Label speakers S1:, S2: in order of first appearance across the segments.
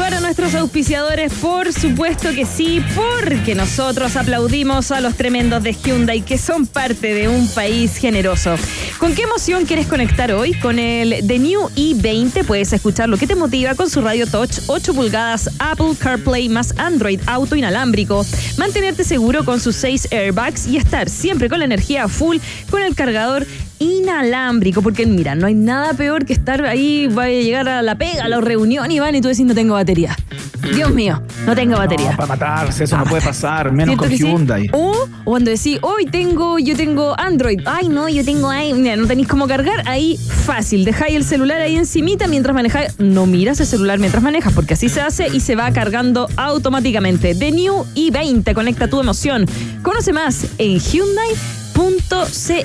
S1: saludar a nuestros auspiciadores, por supuesto que sí, porque nosotros aplaudimos a los tremendos de Hyundai, que son parte de un país generoso. ¿Con qué emoción quieres conectar hoy? Con el The New i20 puedes escuchar lo que te motiva con su radio touch, 8 pulgadas, Apple CarPlay más Android Auto inalámbrico, mantenerte seguro con sus 6 airbags y estar siempre con la energía full con el cargador inalámbrico, porque mira, no hay nada peor que estar ahí, vaya a llegar a la pega, a la reunión y van y tú decís no tengo batería. Dios mío, no tengo batería.
S2: No, para matarse, eso no puede pasar, menos con Hyundai.
S1: Sí? O cuando decís, yo tengo Android, ay no, yo tengo mira, no tenéis cómo cargar, ahí fácil, dejáis el celular ahí encimita mientras manejáis, no miras el celular mientras manejas, porque así se hace y se va cargando automáticamente. The New i20, conecta tu emoción. Conoce más en Hyundai.cl.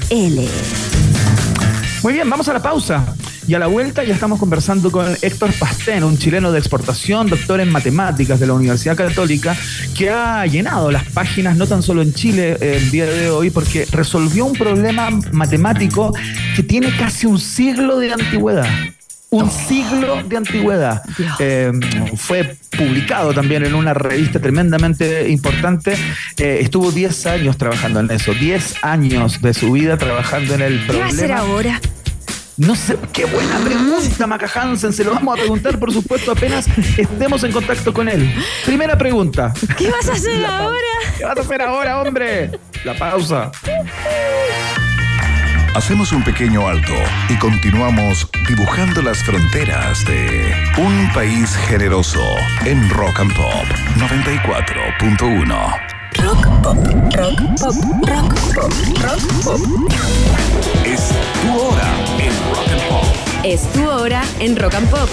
S2: Muy bien, vamos a la pausa. Y a la vuelta ya estamos conversando con Héctor Pastén, un chileno de exportación, doctor en matemáticas de la Universidad Católica, que ha llenado las páginas no tan solo en Chile el día de hoy, porque resolvió un problema matemático que tiene casi un siglo de antigüedad. Un siglo de antigüedad. Fue publicado también en una revista tremendamente importante. Estuvo 10 años trabajando en eso. 10 años de su vida trabajando en el problema.
S1: ¿Qué va a hacer ahora?
S2: No sé, qué buena pregunta, Maca Hansen. Se lo vamos a preguntar, por supuesto, apenas estemos en contacto con él. Primera pregunta.
S1: ¿Qué vas a hacer ahora?
S2: ¿Qué vas a hacer ahora, hombre? La pausa.
S3: Hacemos un pequeño alto y continuamos dibujando las fronteras de un país generoso en Rock and Pop 94.1.
S4: Rock pop, rock pop, rock pop, rock pop.
S3: Es tu hora en Rock and Pop.
S4: Es tu hora en Rock and Pop.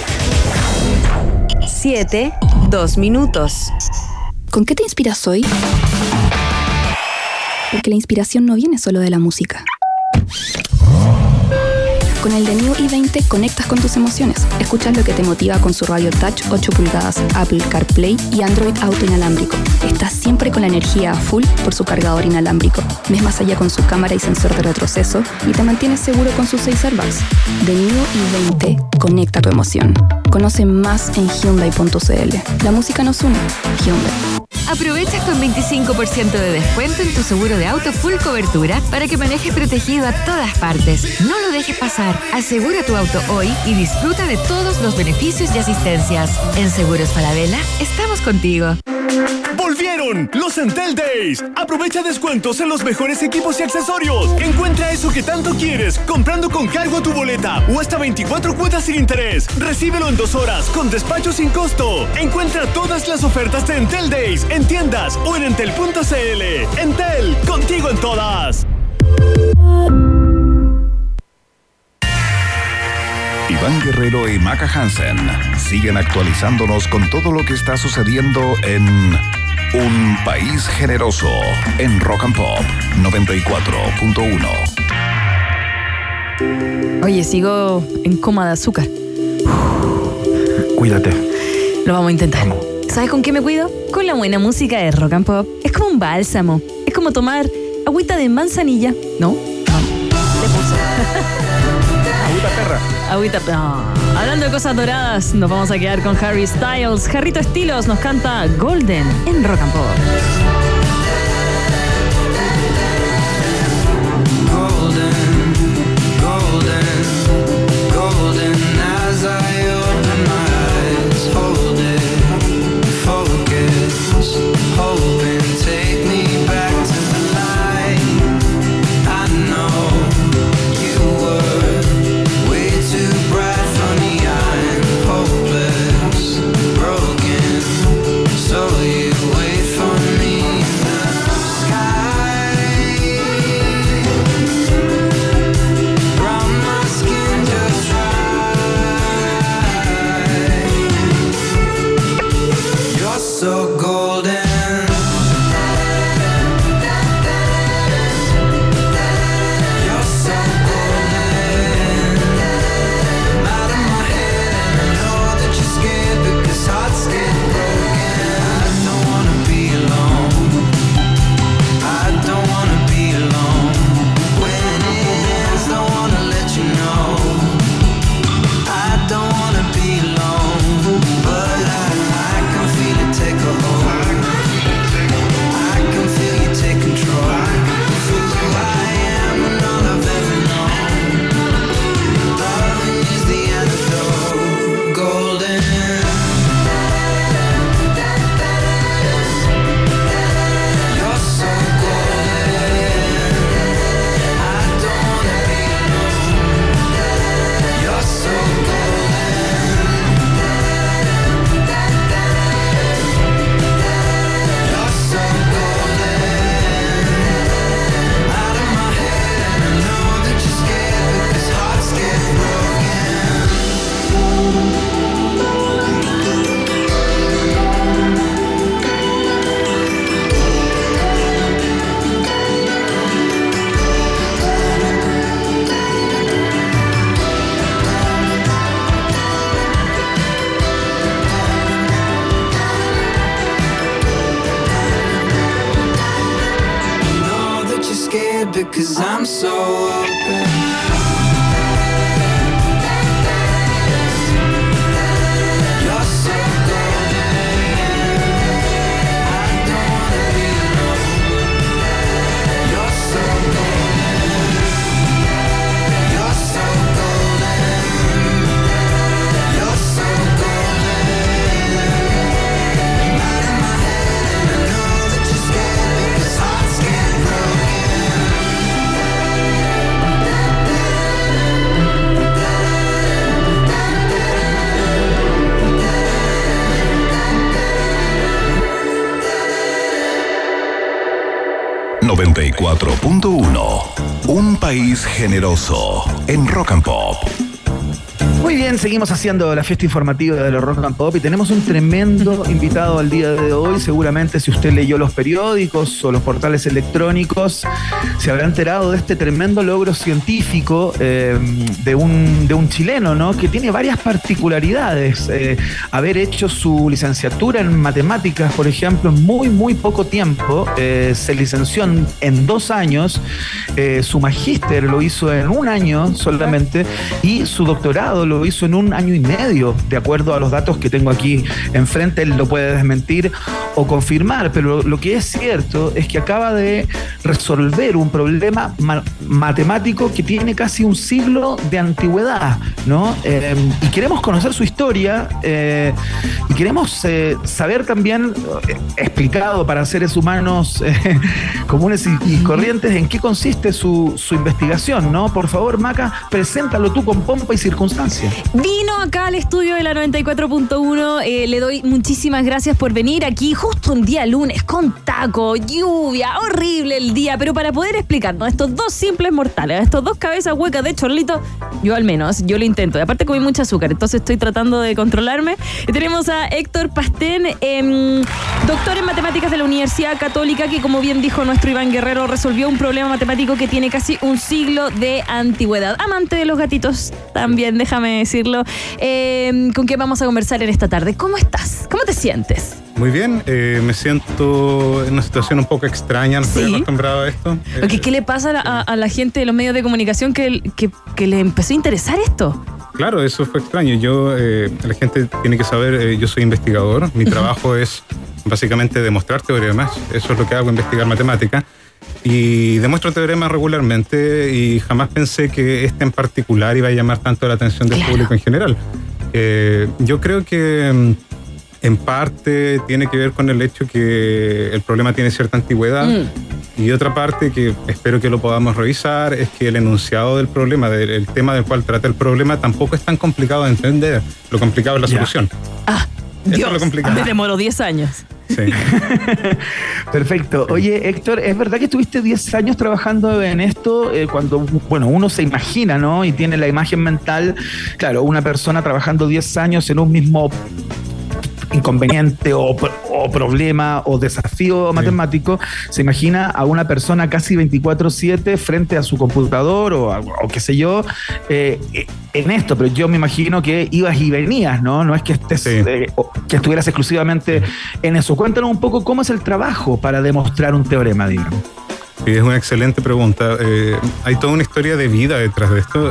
S4: 7:02 minutos.
S5: ¿Con qué te inspiras hoy? Porque la inspiración no viene solo de la música. Con el The New i20 conectas con tus emociones. Escuchas lo que te motiva con su radio touch 8 pulgadas, Apple CarPlay y Android Auto inalámbrico. Estás siempre con la energía a full por su cargador inalámbrico. Ves más allá con su cámara y sensor de retroceso y te mantienes seguro con sus 6 airbags. The New i20 conecta tu emoción. Conoce más en Hyundai.cl. La música nos une. Hyundai.
S6: Aprovecha con 25% de descuento en tu seguro de auto full cobertura para que manejes protegido a todas partes. No lo dejes pasar. Asegura tu auto hoy y disfruta de todos los beneficios y asistencias. En Seguros Falabella estamos contigo.
S7: ¡Volvieron los Entel Days! Aprovecha descuentos en los mejores equipos y accesorios. Encuentra eso que tanto quieres comprando con cargo a tu boleta o hasta 24 cuotas sin interés. Recíbelo en 2 horas con despacho sin costo. Encuentra todas las ofertas de Entel Days en tiendas o en entel.cl. Entel, contigo en todas.
S3: Iván Guerrero y Maca Hansen siguen actualizándonos con todo lo que está sucediendo en un país generoso en Rock and Pop 94.1.
S1: Oye, sigo en coma de azúcar.
S2: Cuídate.
S1: Lo vamos a intentar.
S2: Vamos.
S1: ¿Sabes con qué me cuido? Con la buena música de Rock and Pop. Es como un bálsamo. Es como tomar agüita de manzanilla. ¿No? Le puse.
S2: Agüita perra.
S1: Agüita. No. Hablando de cosas doradas, nos vamos a quedar con Harry Styles. Jarrito Estilos nos canta Golden en Rock and Pop.
S8: I don't wanna be alone, but I because I'm so open.
S3: ...94.1... Un país generoso en Rock and Pop.
S2: Muy bien, seguimos haciendo la fiesta informativa de los Rock and Pop y tenemos un tremendo invitado al día de hoy. Seguramente si usted leyó los periódicos o los portales electrónicos se habrá enterado de este tremendo logro científico de un chileno, ¿no? Que tiene varias particularidades. Haber hecho su licenciatura en matemáticas, por ejemplo, en muy poco tiempo. Se licenció en 2 años. Su magíster lo hizo en 1 año solamente y su doctorado lo hizo en 1 año y medio, de acuerdo a los datos que tengo aquí enfrente. Él lo puede desmentir o confirmar, pero lo que es cierto es que acaba de resolver un problema matemático que tiene casi un siglo de antigüedad, ¿no? Y queremos conocer su historia y queremos saber también, explicado para seres humanos comunes y corrientes, en qué consiste su investigación, ¿no? Por favor, Maca, preséntalo tú con pompa y circunstancia.
S1: Vino acá al estudio de la 94.1. Le doy muchísimas gracias por venir aquí justo un día lunes con taco, lluvia, horrible el día, pero para poder explicarnos estos 2 simples mortales, estos 2 cabezas huecas de chorlito, yo al menos, yo lo intento. Y aparte comí mucho azúcar, entonces estoy tratando de controlarme. Tenemos a Héctor Pastén, doctor en matemáticas de la Universidad Católica, que como bien dijo nuestro Iván Guerrero, resolvió un problema matemático que tiene casi un siglo de antigüedad. Amante de los gatitos también, déjame decirlo. ¿Con qué vamos a conversar en esta tarde? ¿Cómo estás? ¿Cómo te sientes?
S9: Muy bien, me siento en una situación un poco extraña, no estoy acostumbrado a esto.
S1: ¿Qué le pasa a la gente de los medios de comunicación que le empezó a interesar esto?
S9: Claro, eso fue extraño. La gente tiene que saber, yo soy investigador, mi trabajo es básicamente demostrar teoremas, eso es lo que hago, investigar matemática. Y demuestro teoremas regularmente y jamás pensé que este en particular iba a llamar tanto la atención del público en general. Yo creo que en parte tiene que ver con el hecho que el problema tiene cierta antigüedad y otra parte que espero que lo podamos revisar es que el enunciado del problema, el tema del cual trata el problema, tampoco es tan complicado de entender. Lo complicado es la solución.
S1: Dios,
S9: eso es lo complicado.
S1: Me demoró 10 años.
S9: Sí.
S2: Perfecto. Oye, Héctor, ¿es verdad que estuviste 10 años trabajando en esto? Cuando, uno se imagina, ¿no? Y tiene la imagen mental, claro, una persona trabajando 10 años en un mismo inconveniente o problema o desafío matemático, se imagina a una persona casi 24/7 frente a su computador o qué sé yo, en esto, pero yo me imagino que ibas y venías, ¿no? No es que estés, que estuvieras exclusivamente en eso. Cuéntanos un poco cómo es el trabajo para demostrar un teorema, digamos.
S9: Sí, es una excelente pregunta. Hay toda una historia de vida detrás de esto.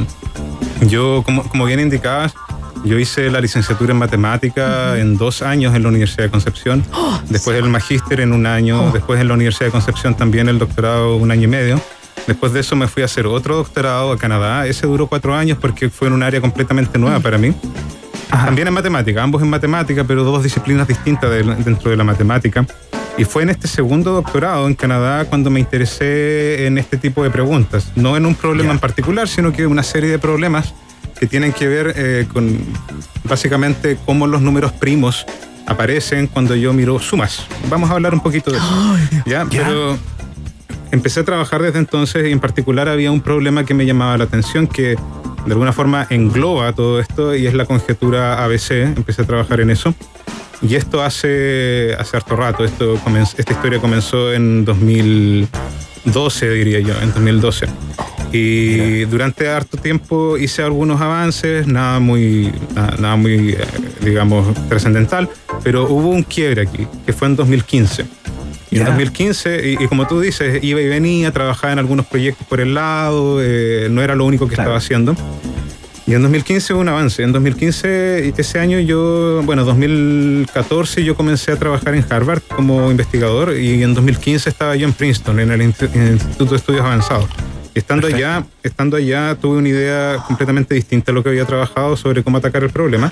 S9: Yo, como bien indicabas, yo hice la licenciatura en matemática en 2 años en la Universidad de Concepción, después el magíster en 1 año, después en la Universidad de Concepción también el doctorado 1 año y medio. Después de eso me fui a hacer otro doctorado a Canadá. Ese duró 4 años porque fue en un área completamente nueva para mí. También en matemática, ambos en matemática, pero 2 disciplinas distintas dentro de la matemática. Y fue en este segundo doctorado en Canadá cuando me interesé en este tipo de preguntas. No en un problema en particular, sino que una serie de problemas que tienen que ver con básicamente cómo los números primos aparecen cuando yo miro sumas. Vamos a hablar un poquito de eso. Pero empecé a trabajar desde entonces y en particular había un problema que me llamaba la atención que de alguna forma engloba todo esto y es la conjetura ABC. Empecé a trabajar en eso. Y esto hace harto rato. Esta historia comenzó en 2012, diría yo, en 2012. Y durante harto tiempo hice algunos avances, nada muy digamos, trascendental, pero hubo un quiebre aquí, que fue en 2015. Y en 2015, y como tú dices, iba y venía, trabajaba en algunos proyectos por el lado, no era lo único que estaba haciendo. Y en 2015 hubo un avance. En 2015, ese año 2014, yo comencé a trabajar en Harvard como investigador, y en 2015 estaba yo en Princeton, en el Instituto de Estudios Avanzados. Estando allá, tuve una idea completamente distinta a lo que había trabajado sobre cómo atacar el problema.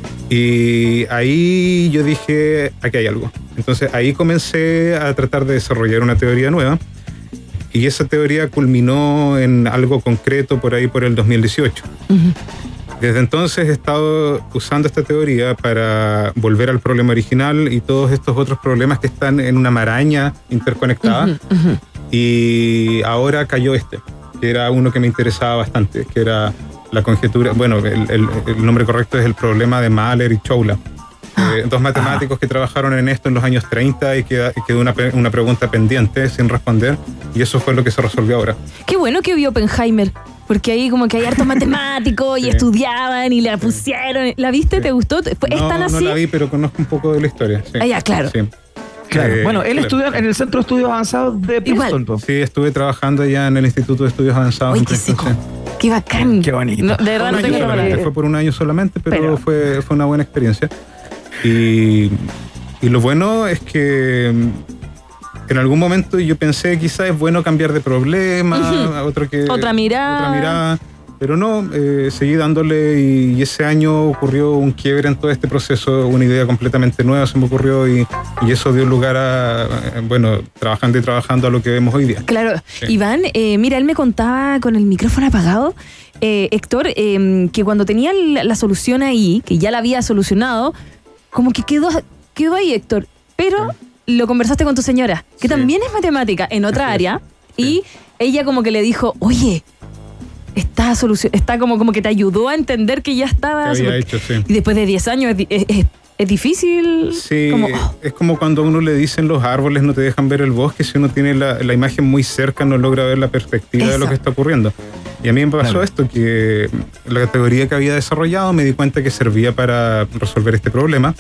S9: Y ahí yo dije, aquí hay algo. Entonces ahí comencé a tratar de desarrollar una teoría nueva. Y esa teoría culminó en algo concreto por ahí por el 2018. Uh-huh. Desde entonces he estado usando esta teoría para volver al problema original y todos estos otros problemas que están en una maraña interconectada. Uh-huh, uh-huh. Y ahora cayó que era uno que me interesaba bastante, que era la conjetura, bueno, el nombre correcto es el problema de Mahler y Chowla. Dos matemáticos que trabajaron en esto en los años 30 y quedó una pregunta pendiente sin responder, y eso fue lo que se resolvió ahora.
S1: Qué bueno que vio Oppenheimer, porque ahí como que hay hartos matemáticos y estudiaban y la pusieron. ¿La viste? Sí. ¿Te gustó? ¿Es tan así?
S9: No la vi, pero conozco un poco de la historia. Sí.
S1: Ah, ya, claro.
S2: Sí. Claro. Bueno, él estudió en el Centro de Estudios Avanzados de Princeton.
S9: Sí, estuve trabajando allá en el Instituto de Estudios Avanzados.
S1: ¡Ay, qué seco! ¡Qué bacán!
S2: ¡Qué bonito!
S1: No, de verdad no tengo la
S9: Fue por un año solamente, pero fue una buena experiencia. Y lo bueno es que en algún momento yo pensé quizás es bueno cambiar de problema,
S1: otra mirada.
S9: Pero no, seguí dándole, y ese año ocurrió un quiebre en todo este proceso, una idea completamente nueva se me ocurrió, y eso dio lugar a, trabajando a lo que vemos hoy día.
S1: Claro, sí. Iván, mira, él me contaba con el micrófono apagado, Héctor, que cuando tenía la solución ahí, que ya la había solucionado, como que quedó ahí, Héctor, pero lo conversaste con tu señora, que también es matemática en otra área, y ella como que le dijo, oye, está como que te ayudó a entender que ya estaba.
S9: Que había hecho, sí.
S1: Y después de 10 años es difícil.
S9: Sí, es como cuando a uno le dicen los árboles no te dejan ver el bosque, si uno tiene la imagen muy cerca no logra ver la perspectiva de lo que está ocurriendo. Y a mí me pasó esto, que la teoría que había desarrollado me di cuenta que servía para resolver este problema.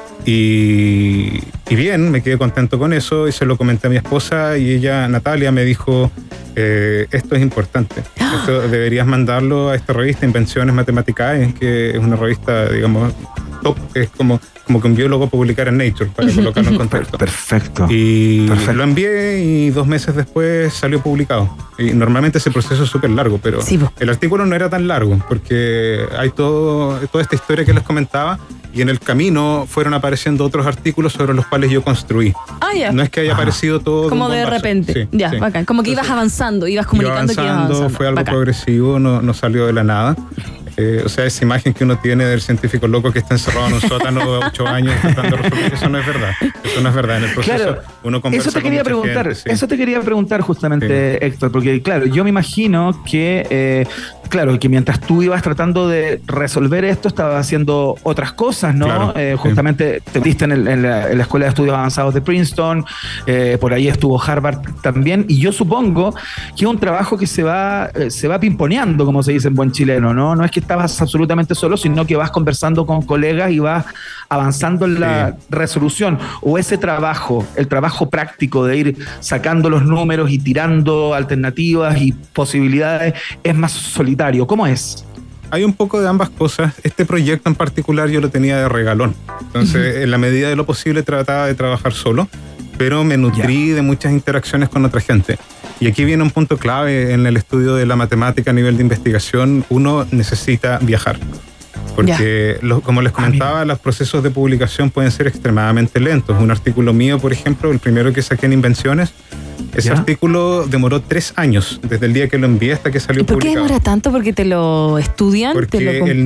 S9: Y bien, me quedé contento con eso y se lo comenté a mi esposa, y ella, Natalia, me dijo, esto es importante, esto deberías mandarlo a esta revista Invenciones Mathematicae, que es una revista, digamos, top, que es como que un biólogo publicara en Nature, para colocarlo en contexto.
S2: Perfecto.
S9: Y lo envié, y 2 meses después salió publicado. Y normalmente ese proceso es súper largo, pero el artículo no era tan largo, porque hay toda esta historia que les comentaba, y en el camino fueron apareciendo otros artículos sobre los cuales yo construí. No es que haya aparecido todo
S1: como de repente. Bacán. Como que ibas avanzando, ibas comunicando que ibas avanzando.
S9: Fue algo progresivo, no salió de la nada. O sea, esa imagen que uno tiene del científico loco que está encerrado en un sótano de 8 años tratando de resolver, eso no es verdad. Eso no es verdad. En el proceso uno conversa.
S2: Eso te quería preguntar justamente, Héctor, porque claro, yo me imagino que que mientras tú ibas tratando de resolver esto, estabas haciendo otras cosas, ¿no? Claro, justamente te metiste en la Escuela de Estudios Avanzados de Princeton, por ahí estuvo Harvard también, y yo supongo que es un trabajo que se va pimponeando, como se dice en buen chileno, ¿no? No es que estabas absolutamente solo, sino que vas conversando con colegas y vas avanzando en la resolución. O ese trabajo, el trabajo práctico de ir sacando los números y tirando alternativas y posibilidades, es más solitario. ¿Cómo es?
S9: Hay un poco de ambas cosas. Este proyecto en particular yo lo tenía de regalón. Entonces, en la medida de lo posible trataba de trabajar solo, pero me nutrí de muchas interacciones con otra gente. Y aquí viene un punto clave en el estudio de la matemática a nivel de investigación. Uno necesita viajar. Porque, como les comentaba, los procesos de publicación pueden ser extremadamente lentos. Un artículo mío, por ejemplo, el primero que saqué en Invenciones, ese artículo demoró 3 años, desde el día que lo envié hasta que salió publicado.
S1: ¿Por qué demora tanto? ¿Porque te lo estudian?
S9: Porque el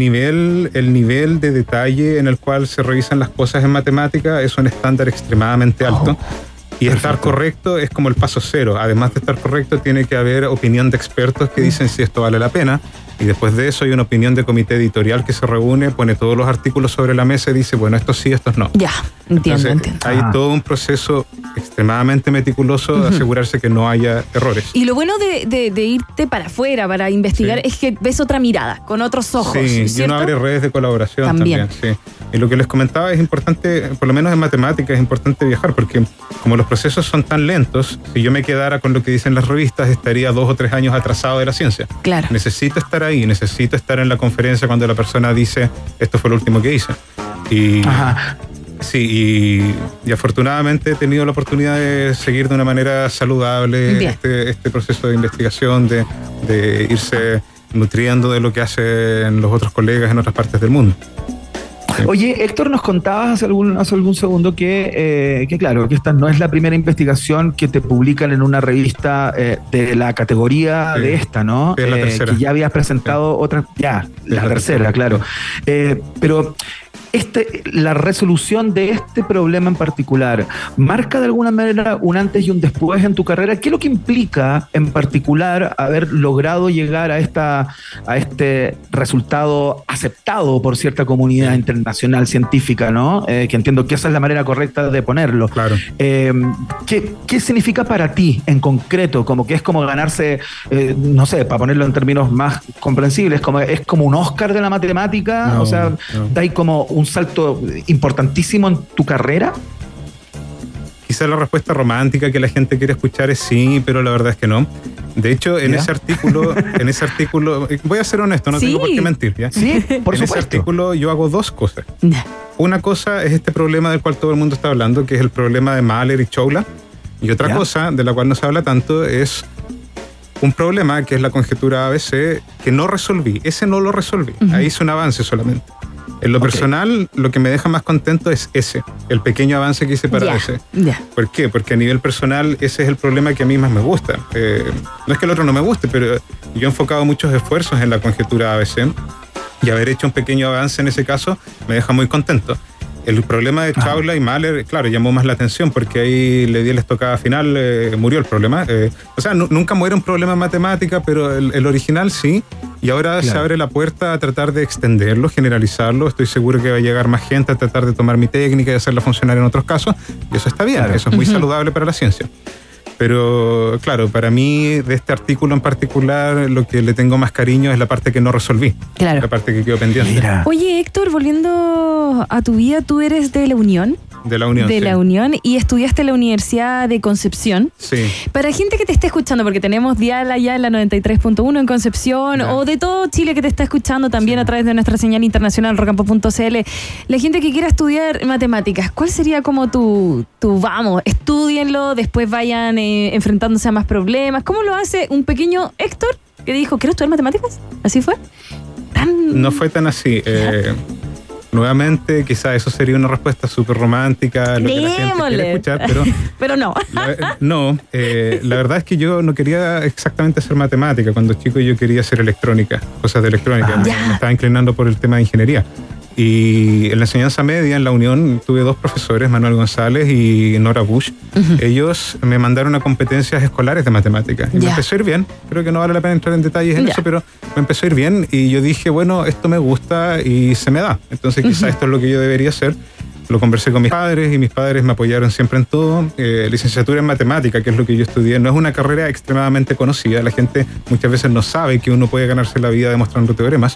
S9: nivel de detalle en el cual se revisan las cosas en matemática es un estándar extremadamente alto. Y estar correcto es como el paso cero. Además de estar correcto, tiene que haber opinión de expertos que dicen si esto vale la pena. y después de eso hay una opinión de comité editorial que se reúne, pone todos los artículos sobre la mesa y dice, bueno, estos sí, estos no.
S1: Ya, entiendo.
S9: Hay todo un proceso extremadamente meticuloso de asegurarse que no haya errores.
S1: Y lo bueno de irte para afuera, para investigar, es que ves otra mirada, con otros ojos,
S9: sí,
S1: ¿cierto?
S9: Y uno abre redes de colaboración también. Sí. Y lo que les comentaba es importante, por lo menos en matemáticas, es importante viajar, porque como los procesos son tan lentos, si yo me quedara con lo que dicen las revistas, estaría 2 o 3 años atrasado de la ciencia.
S1: Claro.
S9: Necesito estar ahí, necesito estar en la conferencia cuando la persona dice, esto fue lo último que hice. Y... Ajá. Sí, y afortunadamente he tenido la oportunidad de seguir de una manera saludable este proceso de investigación, de irse nutriendo de lo que hacen los otros colegas en otras partes del mundo. Sí.
S2: Oye, Héctor, nos contabas hace algún segundo que claro, que esta no es la primera investigación que te publican en una revista de la categoría de esta, ¿no?
S9: Es la tercera.
S2: Que ya habías presentado otras, la tercera, claro. Pero la resolución de este problema en particular marca de alguna manera un antes y un después en tu carrera. ¿Qué es lo que implica en particular haber logrado llegar a este resultado aceptado por cierta comunidad internacional científica, ¿no? Que entiendo que esa es la manera correcta de ponerlo.
S9: Claro.
S2: ¿Qué significa para ti en concreto? Como que es como ganarse, no sé, para ponerlo en términos más comprensibles, es como un Oscar de la matemática, da ahí como un salto importantísimo en tu carrera.
S9: Quizá la respuesta romántica que la gente quiere escuchar es sí, pero la verdad es que no. De hecho, en ese artículo, voy a ser honesto, no tengo por qué mentir, ¿ya?
S2: Sí, por supuesto.
S9: En ese artículo yo hago 2 cosas. Una cosa es este problema del cual todo el mundo está hablando, que es el problema de Mahler y Chowla, y otra cosa de la cual no se habla tanto es un problema que es la conjetura ABC que no resolví. Ese no lo resolví. Ahí hice un avance solamente. En lo personal, lo que me deja más contento es el pequeño avance que hice para ese. ¿Por qué? Porque a nivel personal ese es el problema que a mí más me gusta. No es que el otro no me guste, pero yo he enfocado muchos esfuerzos en la conjetura ABC y haber hecho un pequeño avance en ese caso me deja muy contento. El problema de Chowla y Mahler, claro, llamó más la atención porque ahí le di la estocada final, murió el problema. Nunca muere un problema en matemática, pero el original sí. Y ahora se abre la puerta a tratar de extenderlo, generalizarlo. Estoy seguro que va a llegar más gente a tratar de tomar mi técnica y hacerla funcionar en otros casos. Y eso está bien, eso es muy saludable para la ciencia. Pero claro, para mí de este artículo en particular lo que le tengo más cariño es la parte que no resolví, la parte que quedó pendiente.
S1: Oye, Héctor, volviendo a tu vida, tú eres de la Unión.
S9: De la Unión,
S1: la Unión, y estudiaste en la Universidad de Concepción.
S9: Sí.
S1: Para gente que te esté escuchando, porque tenemos dial allá en la 93.1 en Concepción, o de todo Chile que te está escuchando también a través de nuestra señal internacional rockandpop.cl, la gente que quiera estudiar matemáticas, ¿cuál sería como tu vamos, estúdienlo, después vayan enfrentándose a más problemas? ¿Cómo lo hace un pequeño Héctor que dijo, quiero estudiar matemáticas? ¿Así fue?
S9: No fue tan así. Nuevamente, quizá eso sería una respuesta súper romántica, lo que la gente quiere escuchar,
S1: pero no.
S9: La verdad es que yo no quería exactamente hacer matemática. Cuando chico yo quería hacer electrónica, cosas de electrónica. Me estaba inclinando por el tema de ingeniería. Y en la enseñanza media, en la Unión, tuve 2 profesores, Manuel González y Nora Bush. Ellos me mandaron a competencias escolares de matemáticas. Y me empezó a ir bien. Creo que no vale la pena entrar en detalles en eso, pero me empezó a ir bien. Y yo dije, bueno, esto me gusta y se me da. Entonces quizá esto es lo que yo debería hacer. Lo conversé con mis padres y mis padres me apoyaron siempre en todo. Licenciatura en matemática, que es lo que yo estudié, no es una carrera extremadamente conocida. La gente muchas veces no sabe que uno puede ganarse la vida demostrando teoremas.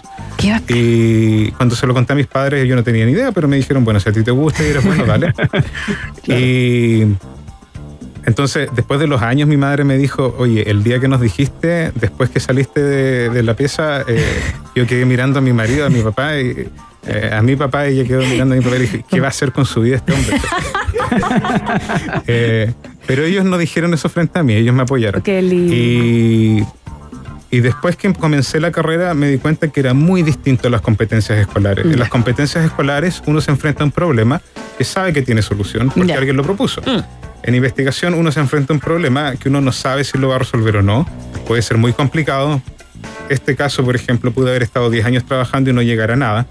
S9: Y cuando se lo conté a mis padres, yo no tenía ni idea, pero me dijeron, bueno, si a ti te gusta y eres bueno, dale. Y entonces, después de los años, mi madre me dijo, oye, el día que nos dijiste, después que saliste de la pieza, yo quedé mirando a mi marido, a mi papá, y a mi papá, ella quedó mirando a mi papá y dije, ¿qué va a hacer con su vida este hombre? Pero ellos no dijeron eso frente a mí, ellos me apoyaron.
S1: Qué lindo.
S9: Y después que comencé la carrera me di cuenta que era muy distinto a las competencias escolares. En las competencias escolares uno se enfrenta a un problema que sabe que tiene solución porque alguien lo propuso. En investigación uno se enfrenta a un problema que uno no sabe si lo va a resolver o no. Puede ser muy complicado. Este caso, por ejemplo, pude haber estado 10 años trabajando y no llegar a nada.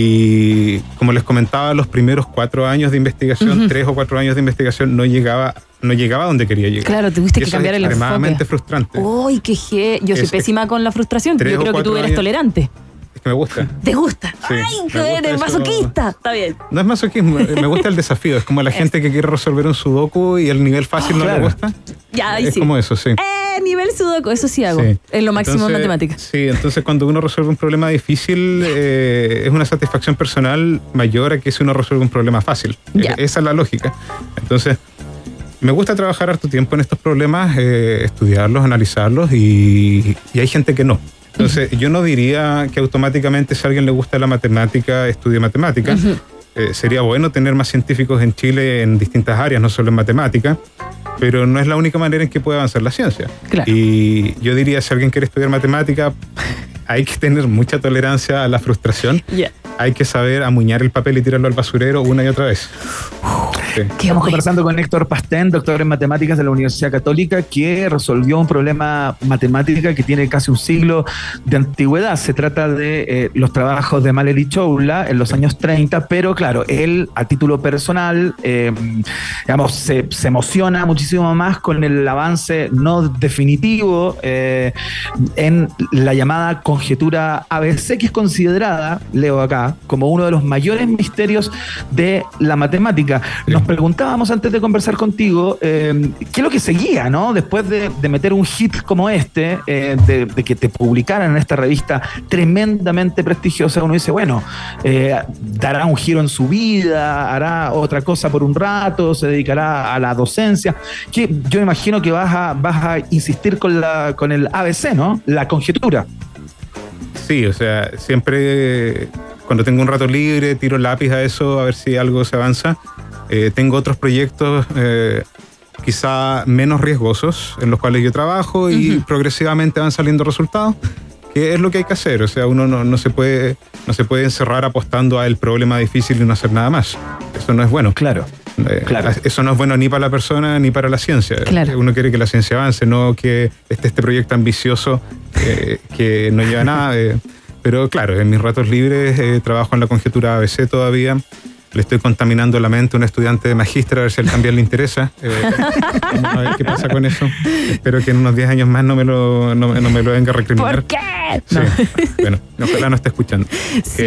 S9: Y como les comentaba, los primeros 4 años de investigación, 3 o 4 años de investigación, no llegaba no llegaba a donde quería llegar.
S1: Claro, tuviste que cambiar el enfoque.
S9: Es extremadamente frustrante.
S1: ¡Uy, yo soy pésima con la frustración! Yo creo que tú eres tolerante.
S9: Es que me gusta.
S1: ¿Te gusta?
S9: Sí,
S1: ¡ay, que eres masoquista! Está bien.
S9: No es masoquismo, me gusta el desafío. Es como la gente que quiere resolver un sudoku y el nivel fácil no le gusta.
S1: Ya, ahí
S9: es
S1: sí.
S9: como eso, sí.
S1: Nivel sudoku, eso sí hago. Sí. Es lo máximo en matemáticas.
S9: Sí, entonces cuando uno resuelve un problema difícil, es una satisfacción personal mayor a que si uno resuelve un problema fácil. Esa es la lógica. Entonces, me gusta trabajar harto tiempo en estos problemas, estudiarlos, analizarlos, y hay gente que no. Entonces, yo no diría que automáticamente si a alguien le gusta la matemática, estudie matemática. Sería bueno tener más científicos en Chile en distintas áreas, no solo en matemática, pero no es la única manera en que puede avanzar la ciencia.
S1: Claro.
S9: Y yo diría, si alguien quiere estudiar matemática, hay que tener mucha tolerancia a la frustración. Hay que saber amuñar el papel y tirarlo al basurero una y otra vez. Sí.
S2: Estamos conversando con Héctor Pastén, doctor en matemáticas de la Universidad Católica, que resolvió un problema matemático que tiene casi un siglo de antigüedad. Se trata de los trabajos de Mallory Choula en los años 30, pero claro, él a título personal, digamos, se emociona muchísimo más con el avance no definitivo en la llamada conjetura ABC, que es considerada, leo acá, como uno de los mayores misterios de la matemática. Nos preguntábamos antes de conversar contigo, ¿qué es lo que seguía, ¿no? Después de meter un hit como este, de que te publicaran en esta revista tremendamente prestigiosa, uno dice, bueno, dará un giro en su vida, hará otra cosa por un rato, se dedicará a la docencia. Que yo me imagino que vas a insistir con el ABC, ¿no? La conjetura.
S9: Sí, o sea, siempre cuando tengo un rato libre tiro lápiz a eso a ver si algo se avanza. Tengo otros proyectos quizá menos riesgosos en los cuales yo trabajo y progresivamente van saliendo resultados, que es lo que hay que hacer. O sea, uno no se puede encerrar apostando al problema difícil y no hacer nada más. Eso no es bueno.
S2: Claro.
S9: Eso no es bueno ni para la persona ni para la ciencia.
S1: Claro.
S9: Uno quiere que la ciencia avance, no que este proyecto ambicioso que no lleva a nada. Pero claro, en mis ratos libres trabajo en la conjetura ABC todavía. Le estoy contaminando la mente a un estudiante de magíster a ver si a él también le interesa. Vamos a ver qué pasa con eso. Espero que en unos 10 años más no me lo venga a recriminar.
S1: ¿Por qué?
S9: Sí. Bueno, ojalá no esté escuchando.
S1: Sí.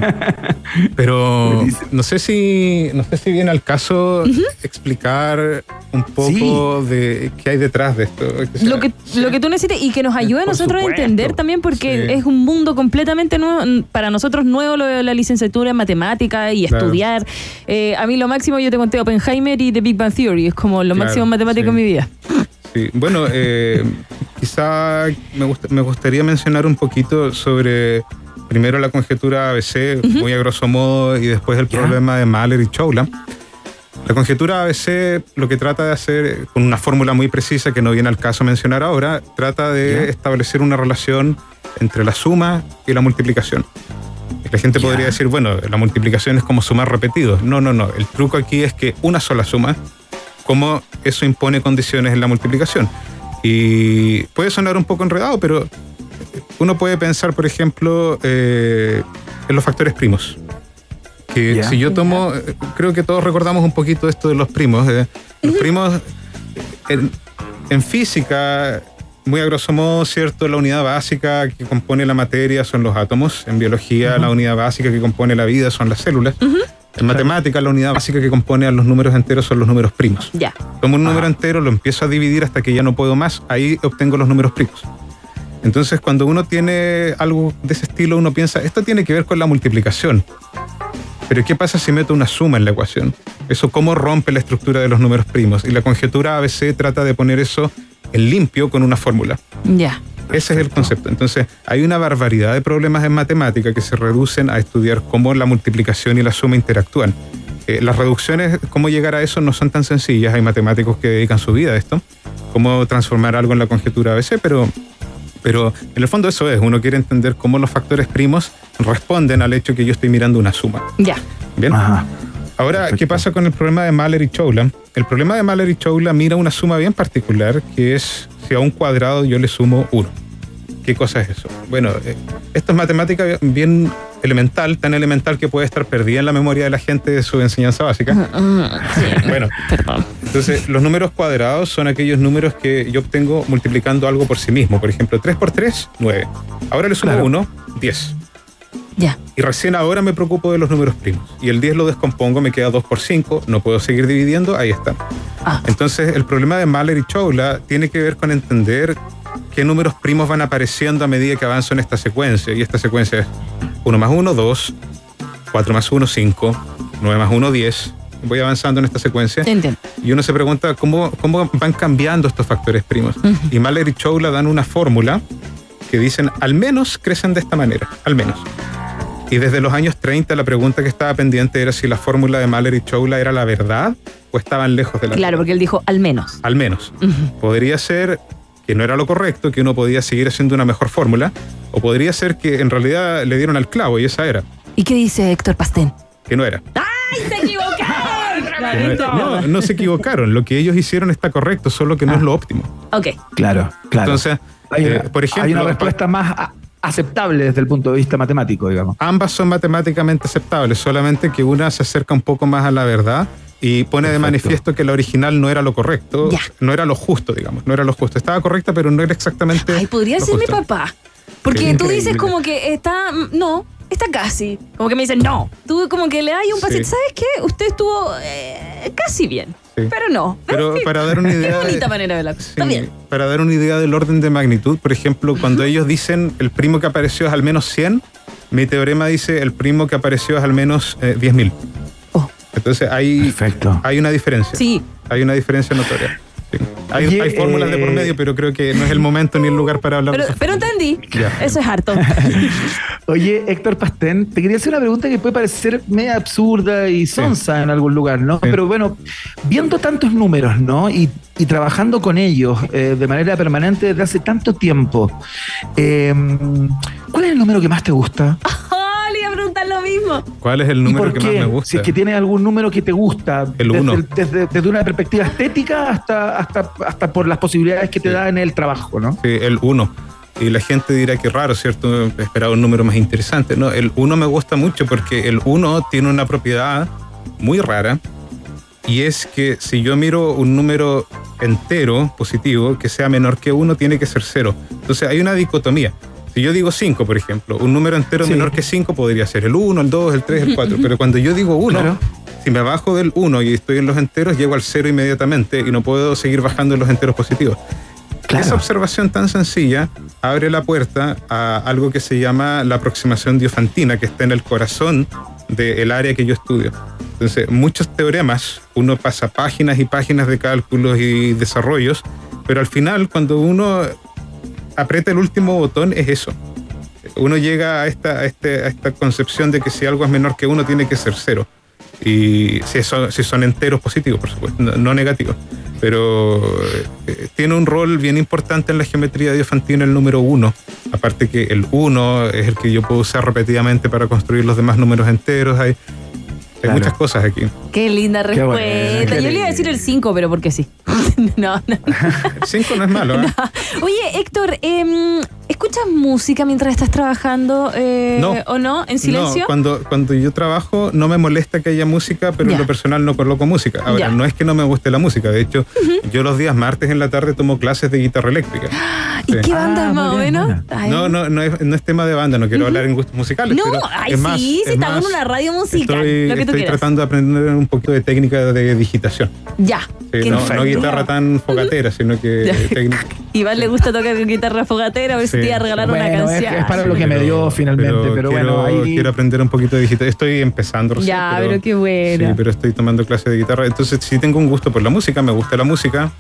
S9: Pero no sé si viene al caso explicar un poco de qué hay detrás de esto.
S1: Lo que tú necesites y que nos ayude a nosotros a entender también, porque es un mundo completamente nuevo, para nosotros nuevo lo de la licenciatura en matemática y estudiar. A mí lo máximo, yo te conté Oppenheimer y The Big Bang Theory, es como lo máximo en matemática en mi vida.
S9: Sí, bueno, quizá me gustaría mencionar un poquito sobre primero la conjetura ABC, muy a grosso modo, y después el problema de Mallory Choula. La conjetura ABC lo que trata de hacer, con una fórmula muy precisa que no viene al caso mencionar ahora, trata de establecer una relación entre la suma y la multiplicación. La gente podría decir, bueno, la multiplicación es como sumar repetidos. No. El truco aquí es que una sola suma, como eso impone condiciones en la multiplicación. Y puede sonar un poco enredado, pero uno puede pensar, por ejemplo, en los factores primos. Que si yo tomo, creo que todos recordamos un poquito esto de los primos. Los primos, en física, muy a grosso modo, ¿cierto? La unidad básica que compone la materia son los átomos. En biología, la unidad básica que compone la vida son las células. En matemática, la unidad básica que compone a los números enteros son los números primos. Tomo un número entero, lo empiezo a dividir hasta que ya no puedo más, ahí obtengo los números primos. Entonces, cuando uno tiene algo de ese estilo, uno piensa, esto tiene que ver con la multiplicación. Pero ¿qué pasa si meto una suma en la ecuación? Eso, ¿cómo rompe la estructura de los números primos? Y la conjetura ABC trata de poner eso en limpio con una fórmula. Ese es el concepto. Entonces, hay una barbaridad de problemas en matemática que se reducen a estudiar cómo la multiplicación y la suma interactúan. Las reducciones, cómo llegar a eso, no son tan sencillas. Hay matemáticos que dedican su vida a esto. Cómo transformar algo en la conjetura ABC, pero en el fondo eso es. Uno quiere entender cómo los factores primos responden al hecho que yo estoy mirando una suma. ¿Bien? Ahora, perfecto. ¿Qué pasa con el problema de Mallory Choula? El problema de Mallory Choula mira una suma bien particular, que es si a un cuadrado yo le sumo 1. ¿Qué cosa es eso? Bueno, esto es matemática bien elemental, tan elemental que puede estar perdida en la memoria de la gente de su enseñanza básica. Bueno, entonces los números cuadrados son aquellos números que yo obtengo multiplicando algo por sí mismo. Por ejemplo, 3 por 3, 9. Ahora le sumo 1, 10.
S1: Ya.
S9: Y recién ahora me preocupo de los números primos. Y el 10 lo descompongo, me queda 2 por 5, no puedo seguir dividiendo, ahí está. Entonces, el problema de Mahler y Chowla tiene que ver con entender qué números primos van apareciendo a medida que avanzo en esta secuencia. Y esta secuencia es 1 más 1, 2, 4 más 1, 5, 9 más 1, 10. Voy avanzando en esta secuencia.
S1: Entiendo.
S9: Y uno se pregunta cómo van cambiando estos factores primos. Y Mahler y Chowla dan una fórmula que dicen, al menos crecen de esta manera, al menos. Y desde los años 30 la pregunta que estaba pendiente era si la fórmula de Mahler y Chowla era la verdad o estaban lejos de la verdad.
S1: Claro, porque él dijo al menos.
S9: Al menos. Podría ser que no era lo correcto, que uno podía seguir haciendo una mejor fórmula, o podría ser que en realidad le dieron al clavo y esa era.
S1: ¿Y qué dice Héctor Pastén?
S9: Que no era.
S1: ¡Ay, se equivocaron!
S9: No se equivocaron. Lo que ellos hicieron está correcto, solo que no es lo óptimo.
S1: Ok.
S2: Claro.
S9: Entonces, por ejemplo,
S2: hay una respuesta más aceptable desde el punto de vista matemático, digamos.
S9: Ambas son matemáticamente aceptables, solamente que una se acerca un poco más a la verdad y pone de manifiesto que la original no era lo correcto, no era lo justo, digamos, no era lo justo. Estaba correcta, pero no era exactamente.
S1: Ay, podría ser
S9: justo.
S1: mi papá. Porque tú dices como que está. No, está casi. Como que me dicen no. Tú como que le das un pasito. ¿Sabes qué? Usted estuvo casi bien. Sí. Pero no.
S9: Pero para dar una idea.
S1: Qué bonita manera de hablar. Está bien.
S9: Para dar una idea del orden de magnitud, por ejemplo, cuando ellos dicen el primo que apareció es al menos 100, mi teorema dice el primo que apareció es al menos 10.000. Entonces hay una diferencia.
S1: Sí.
S9: Hay una diferencia notoria. Sí. Hay fórmulas de por medio, pero creo que no es el momento ni el lugar para hablar de eso.
S1: Pero entendí. Ya. Eso es harto.
S2: Oye, Héctor Pastén, te quería hacer una pregunta que puede parecer media absurda y sonsa en algún lugar, ¿no? Pero bueno, viendo tantos números, ¿no? Y trabajando con ellos de manera permanente desde hace tanto tiempo, ¿cuál es el número que más te gusta?
S1: Le iba a preguntar lo mismo.
S9: ¿Cuál es el número que más me gusta?
S2: Si es que tienes algún número que te gusta.
S9: El 1.
S2: Desde una perspectiva estética hasta por las posibilidades que te da en el trabajo, ¿no?
S9: Sí, el 1. Y la gente dirá que raro, ¿cierto? Esperaba un número más interesante. No, el 1 me gusta mucho porque el 1 tiene una propiedad muy rara y es que si yo miro un número entero positivo que sea menor que 1, tiene que ser 0. Entonces hay una dicotomía. Si yo digo 5, por ejemplo, un número entero menor que 5 podría ser el 1, el 2, el 3, el 4. Pero cuando yo digo 1, si me bajo del 1 y estoy en los enteros, llego al 0 inmediatamente y no puedo seguir bajando en los enteros positivos. Claro. Esa observación tan sencilla abre la puerta a algo que se llama la aproximación diofantina, que está en el corazón del área que yo estudio. Entonces, muchos teoremas, uno pasa páginas y páginas de cálculos y desarrollos, pero al final, cuando uno aprieta el último botón, es eso. Uno llega a esta concepción de que si algo es menor que 1, tiene que ser 0. Y si son enteros positivos, por supuesto, no negativos. Pero tiene un rol bien importante en la geometría diofantina el número 1. Aparte que el 1 es el que yo puedo usar repetidamente para construir los demás números enteros. Hay muchas cosas aquí.
S1: Qué linda respuesta. Yo le iba a decir el 5, pero porque sí. No.
S9: El 5 no es malo, ¿eh?
S1: No. Oye, Héctor, ¿escuchas música mientras estás trabajando o no? ¿En silencio?
S9: No, cuando yo trabajo no me molesta que haya música, pero en lo personal no coloco música. Ahora, no es que no me guste la música. De hecho, yo los días martes en la tarde tomo clases de guitarra eléctrica.
S1: ¿Y qué banda es más o menos?
S9: No es tema de banda, no quiero hablar en gustos musicales.
S1: No,
S9: pero
S1: sí, estamos en una radio musical.
S9: Estoy tratando de aprender un poquito de técnica de digitación.
S1: Ya.
S9: Sí, no guitarra tan fogatera, sino que técnica.
S1: Iván le gusta tocar guitarra fogatera, a ver si te iba a regalar una canción.
S2: Es para lo que me dio finalmente, pero bueno, ahí
S9: quiero aprender un poquito de digitación. Estoy empezando recién.
S1: Pero qué bueno.
S9: Sí, pero estoy tomando clases de guitarra. Entonces sí tengo un gusto por la música, me gusta la música,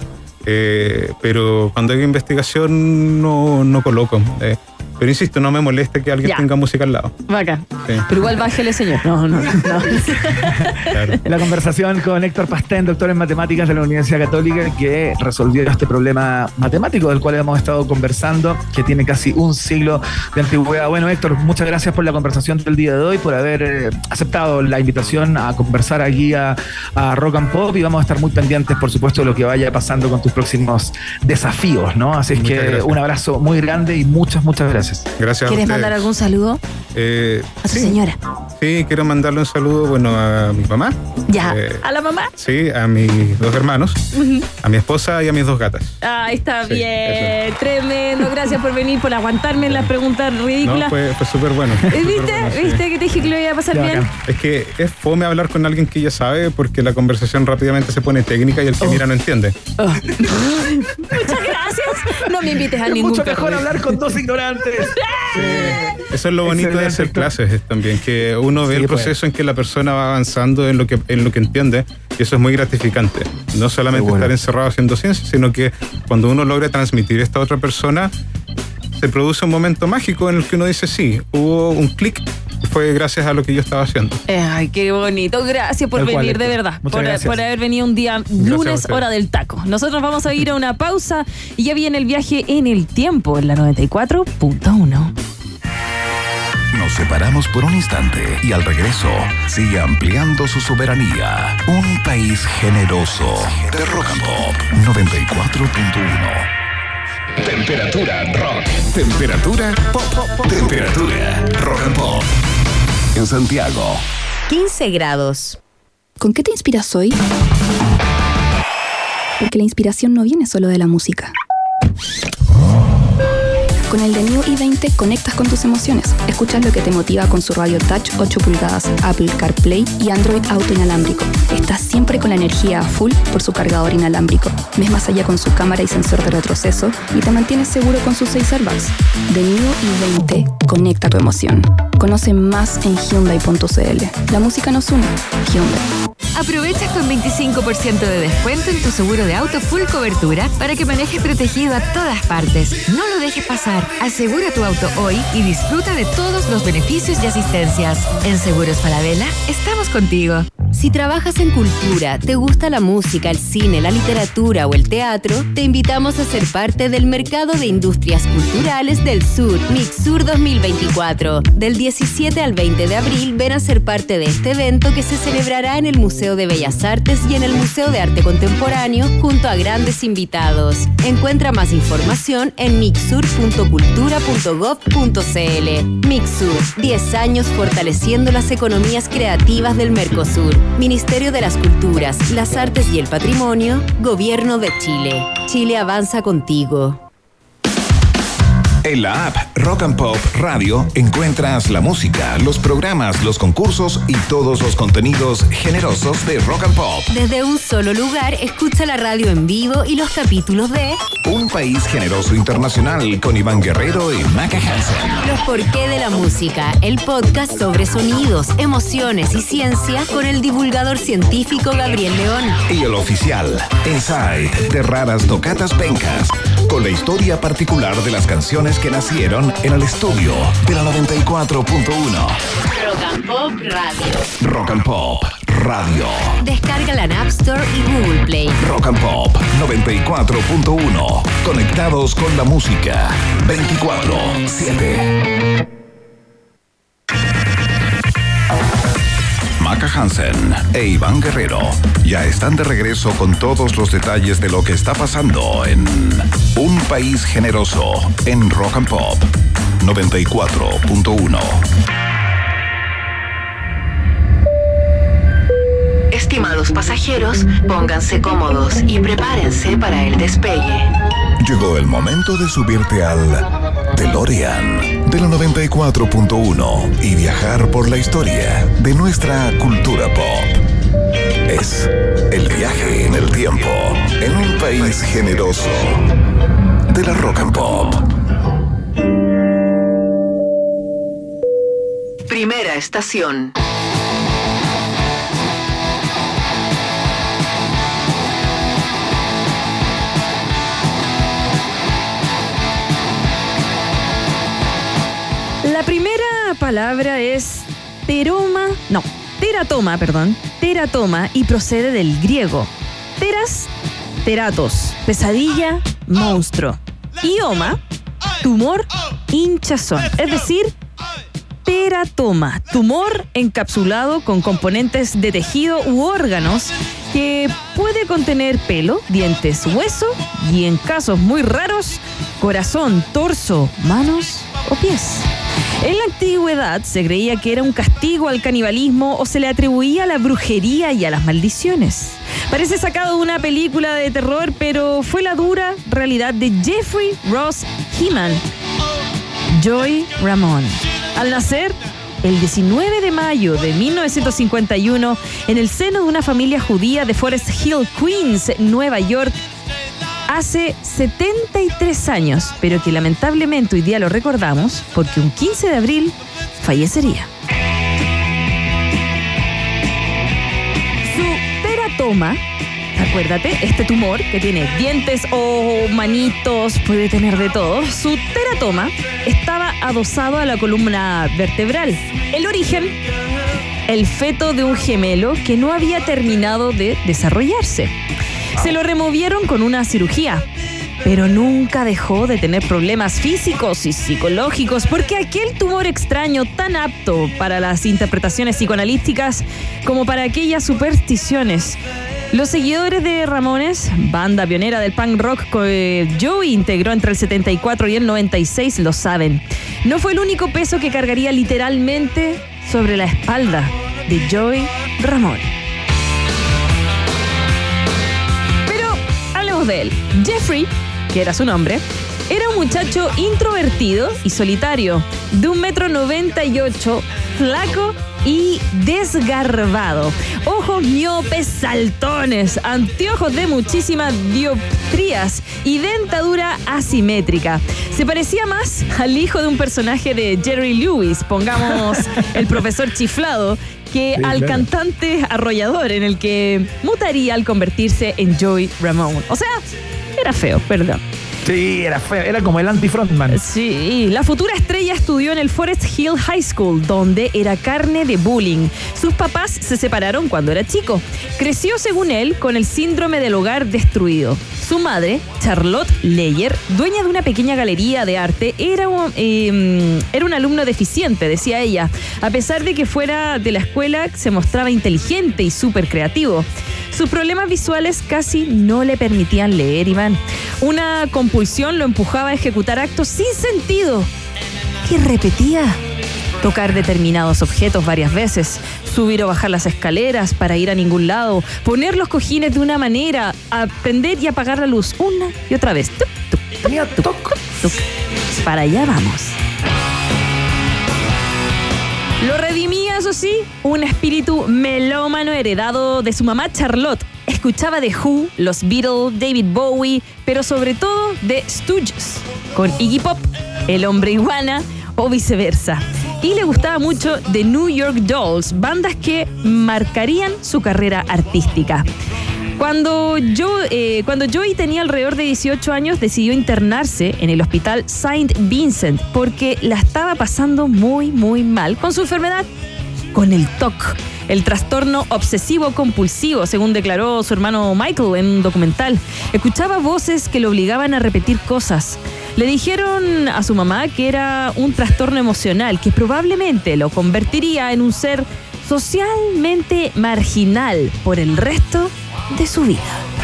S9: pero cuando hay investigación no coloco. Pero insisto, no me molesta que alguien tenga música al lado.
S1: Bacán. Sí. Pero igual bájele, señor. No.
S2: Claro. La conversación con Héctor Pastén, doctor en matemáticas de la Universidad Católica, que resolvió este problema matemático del cual hemos estado conversando, que tiene casi un siglo de antigüedad. Bueno, Héctor, muchas gracias por la conversación del día de hoy, por haber aceptado la invitación a conversar aquí a Rock and Pop, y vamos a estar muy pendientes, por supuesto, de lo que vaya pasando con tu tus próximos desafíos, ¿no? Así es
S9: Muchas
S2: que
S9: gracias.
S2: un abrazo muy grande y muchas gracias.
S9: Gracias a
S1: ¿Quieres
S9: ustedes.
S1: mandar algún saludo a tu
S9: sí,
S1: señora?
S9: Sí, quiero mandarle un saludo, bueno, a mi mamá.
S1: Ya. ¿A la mamá?
S9: Sí, a mis 2 hermanos, a mi esposa y a mis 2 gatas.
S1: Ah, está
S9: Sí,
S1: bien.
S9: eso.
S1: Tremendo. Gracias por venir, por aguantarme las preguntas ridículas.
S9: No, fue súper bueno.
S1: ¿Viste?
S9: Súper bueno, sí.
S1: ¿Viste que te dije que lo iba a pasar
S2: Ya,
S1: bien?
S2: bacán.
S9: Es que es fome hablar con alguien que ya sabe porque la conversación rápidamente se pone técnica y el que mira no entiende.
S1: Muchas gracias. No me invites a
S2: Es
S1: ningún
S2: mucho mejor
S1: café.
S2: hablar con 2 ignorantes.
S9: Eso es lo bonito de
S2: Excelente.
S9: hacer clases es también, que uno ve
S2: Sí,
S9: el
S2: pues.
S9: proceso en que la persona va avanzando en lo que entiende, y eso es muy gratificante. No solamente
S2: Seguro.
S9: estar encerrado haciendo ciencia, sino que cuando uno logra transmitir esto a otra persona, se produce un momento mágico en el que uno dice, sí, hubo un clic, fue gracias a lo que yo estaba haciendo.
S1: Ay, qué bonito. Gracias por
S2: Tal cual,
S1: venir, de
S2: Héctor.
S1: verdad.
S2: Muchas gracias.
S1: Por haber venido un día
S9: a
S1: lunes,
S9: ustedes.
S1: hora del taco. Nosotros vamos a ir a una pausa y ya viene el viaje en el tiempo en la 94.1.
S3: Nos separamos por un instante y al regreso sigue ampliando su soberanía. Un país generoso de Rock and Pop 94.1. Temperatura rock. Temperatura pop. Temperatura rock and pop. En Santiago.
S10: 15 grados.
S5: ¿Con qué te inspiras hoy? Porque la inspiración no viene solo de la música. Con el The New i20 conectas con tus emociones. Escuchas lo que te motiva con su radio Touch 8 pulgadas, Apple CarPlay y Android Auto inalámbrico. Estás siempre con la energía a full por su cargador inalámbrico. Ves más allá con su cámara y sensor de retroceso y te mantienes seguro con sus 6 airbags. The New i20 conecta tu emoción. Conoce más en Hyundai.cl. La música nos une. Hyundai.
S6: Aprovecha con 25% de descuento en tu seguro de auto full cobertura para que manejes protegido a todas partes. No lo dejes pasar. Asegura tu auto hoy y disfruta de todos los beneficios y asistencias. En Seguros Falabella, estamos contigo.
S10: Si trabajas en cultura, te gusta la música, el cine, la literatura o el teatro, te invitamos a ser parte del Mercado de Industrias Culturales del Sur, Mixur 2024. Del 17 al 20 de abril, ven a ser parte de este evento que se celebrará en el Museo de Bellas Artes y en el Museo de Arte Contemporáneo junto a grandes invitados. Encuentra más información en mixur.cultura.gov.cl. Mixur, 10 años fortaleciendo las economías creativas del Mercosur. Ministerio de las Culturas, las Artes y el Patrimonio, Gobierno de Chile. Chile avanza contigo.
S3: En la app Rock and Pop Radio encuentras la música, los programas, los concursos y todos los contenidos generosos de Rock and Pop.
S10: Desde un solo lugar, escucha la radio en vivo y los capítulos de
S3: Un país generoso internacional con Iván Guerrero y Maca Hansen.
S10: Los porqué de la música, el podcast sobre sonidos, emociones y ciencia con el divulgador científico Gabriel León.
S3: Y el oficial, Inside, de raras tocatas pencas, con la historia particular de las canciones que nacieron en el estudio de la 94.1.
S10: Rock and Pop Radio.
S3: Rock and Pop Radio.
S10: Descárgala en App Store y Google Play.
S3: Rock and Pop 94.1. Conectados con la música 24/7. Maca Hansen e Iván Guerrero ya están de regreso con todos los detalles de lo que está pasando en Un País Generoso en Rock and Pop 94.1.
S11: Estimados pasajeros, pónganse cómodos y prepárense para el despegue.
S3: Llegó el momento de subirte al DeLorean de la 94.1 y viajar por la historia de nuestra cultura pop. Es el viaje en el tiempo en un país generoso de la Rock and Pop.
S11: Primera estación.
S1: La primera palabra es teratoma y procede del griego. Teras, teratos, pesadilla, monstruo. Y oma, tumor, hinchazón. Es decir, teratoma, tumor encapsulado con componentes de tejido u órganos que que puede contener pelo, dientes, hueso y, en casos muy raros, corazón, torso, manos o pies. En la antigüedad se creía que era un castigo al canibalismo o se le atribuía a la brujería y a las maldiciones. Parece sacado de una película de terror, pero fue la dura realidad de Jeffrey Ross Heeman, Joey Ramone. Al nacer el 19 de mayo de 1951 en el seno de una familia judía de Forest Hill, Queens, Nueva York, hace 73 años, pero que lamentablemente hoy día lo recordamos porque un 15 de abril fallecería. Su teratoma, acuérdate, este tumor que tiene dientes o manitos, puede tener de todo, su teratoma estaba adosado a la columna vertebral. El origen, el feto de un gemelo que no había terminado de desarrollarse. Se lo removieron con una cirugía, pero nunca dejó de tener problemas físicos y psicológicos porque aquel tumor extraño, tan apto para las interpretaciones psicoanalíticas como para aquellas supersticiones. Los seguidores de Ramones, banda pionera del punk rock que Joey integró entre el 74 y el 96, lo saben. No fue el único peso que cargaría literalmente sobre la espalda de Joey Ramone. De él. Jeffrey, que era su nombre, era un muchacho introvertido y solitario, de 1,98 m, flaco y desgarbado. Ojos miopes saltones, anteojos de muchísimas dioptrías y dentadura asimétrica. Se parecía más al hijo de un personaje de Jerry Lewis, pongamos el profesor chiflado, que sí, al cantante arrollador en el que mutaría al convertirse en Joey Ramone. O sea, era feo, perdón.
S2: Sí, era feo, era como el anti-frontman.
S1: Sí, la futura estrella estudió en el Forest Hill High School, donde era carne de bullying. Sus papás se separaron cuando era chico. Creció, según él, con el síndrome del hogar destruido. Su madre, Charlotte Leyer, dueña de una pequeña galería de arte, era un alumno deficiente, decía ella. A pesar de que fuera de la escuela, se mostraba inteligente y súper creativo. Sus problemas visuales casi no le permitían leer, Iván. Una compulsión lo empujaba a ejecutar actos sin sentido que repetía. Tocar determinados objetos varias veces, subir o bajar las escaleras para ir a ningún lado, poner los cojines de una manera, prender y apagar la luz una y otra vez. Tuc, tuc, tuc, tuc, tuc, tuc. Para allá vamos. Lo redimía, eso sí, un espíritu melómano heredado de su mamá Charlotte. Escuchaba de Who, los Beatles, David Bowie, pero sobre todo de Stooges, con Iggy Pop, el Hombre Iguana o viceversa. Y le gustaba mucho The New York Dolls, bandas que marcarían su carrera artística. Cuando Joey tenía alrededor de 18 años, decidió internarse en el hospital Saint Vincent porque la estaba pasando muy, muy mal con su enfermedad, con el TOC, el trastorno obsesivo-compulsivo, según declaró su hermano Michael en un documental. Escuchaba voces que lo obligaban a repetir cosas. Le dijeron a su mamá que era un trastorno emocional que probablemente lo convertiría en un ser socialmente marginal por el resto de su vida.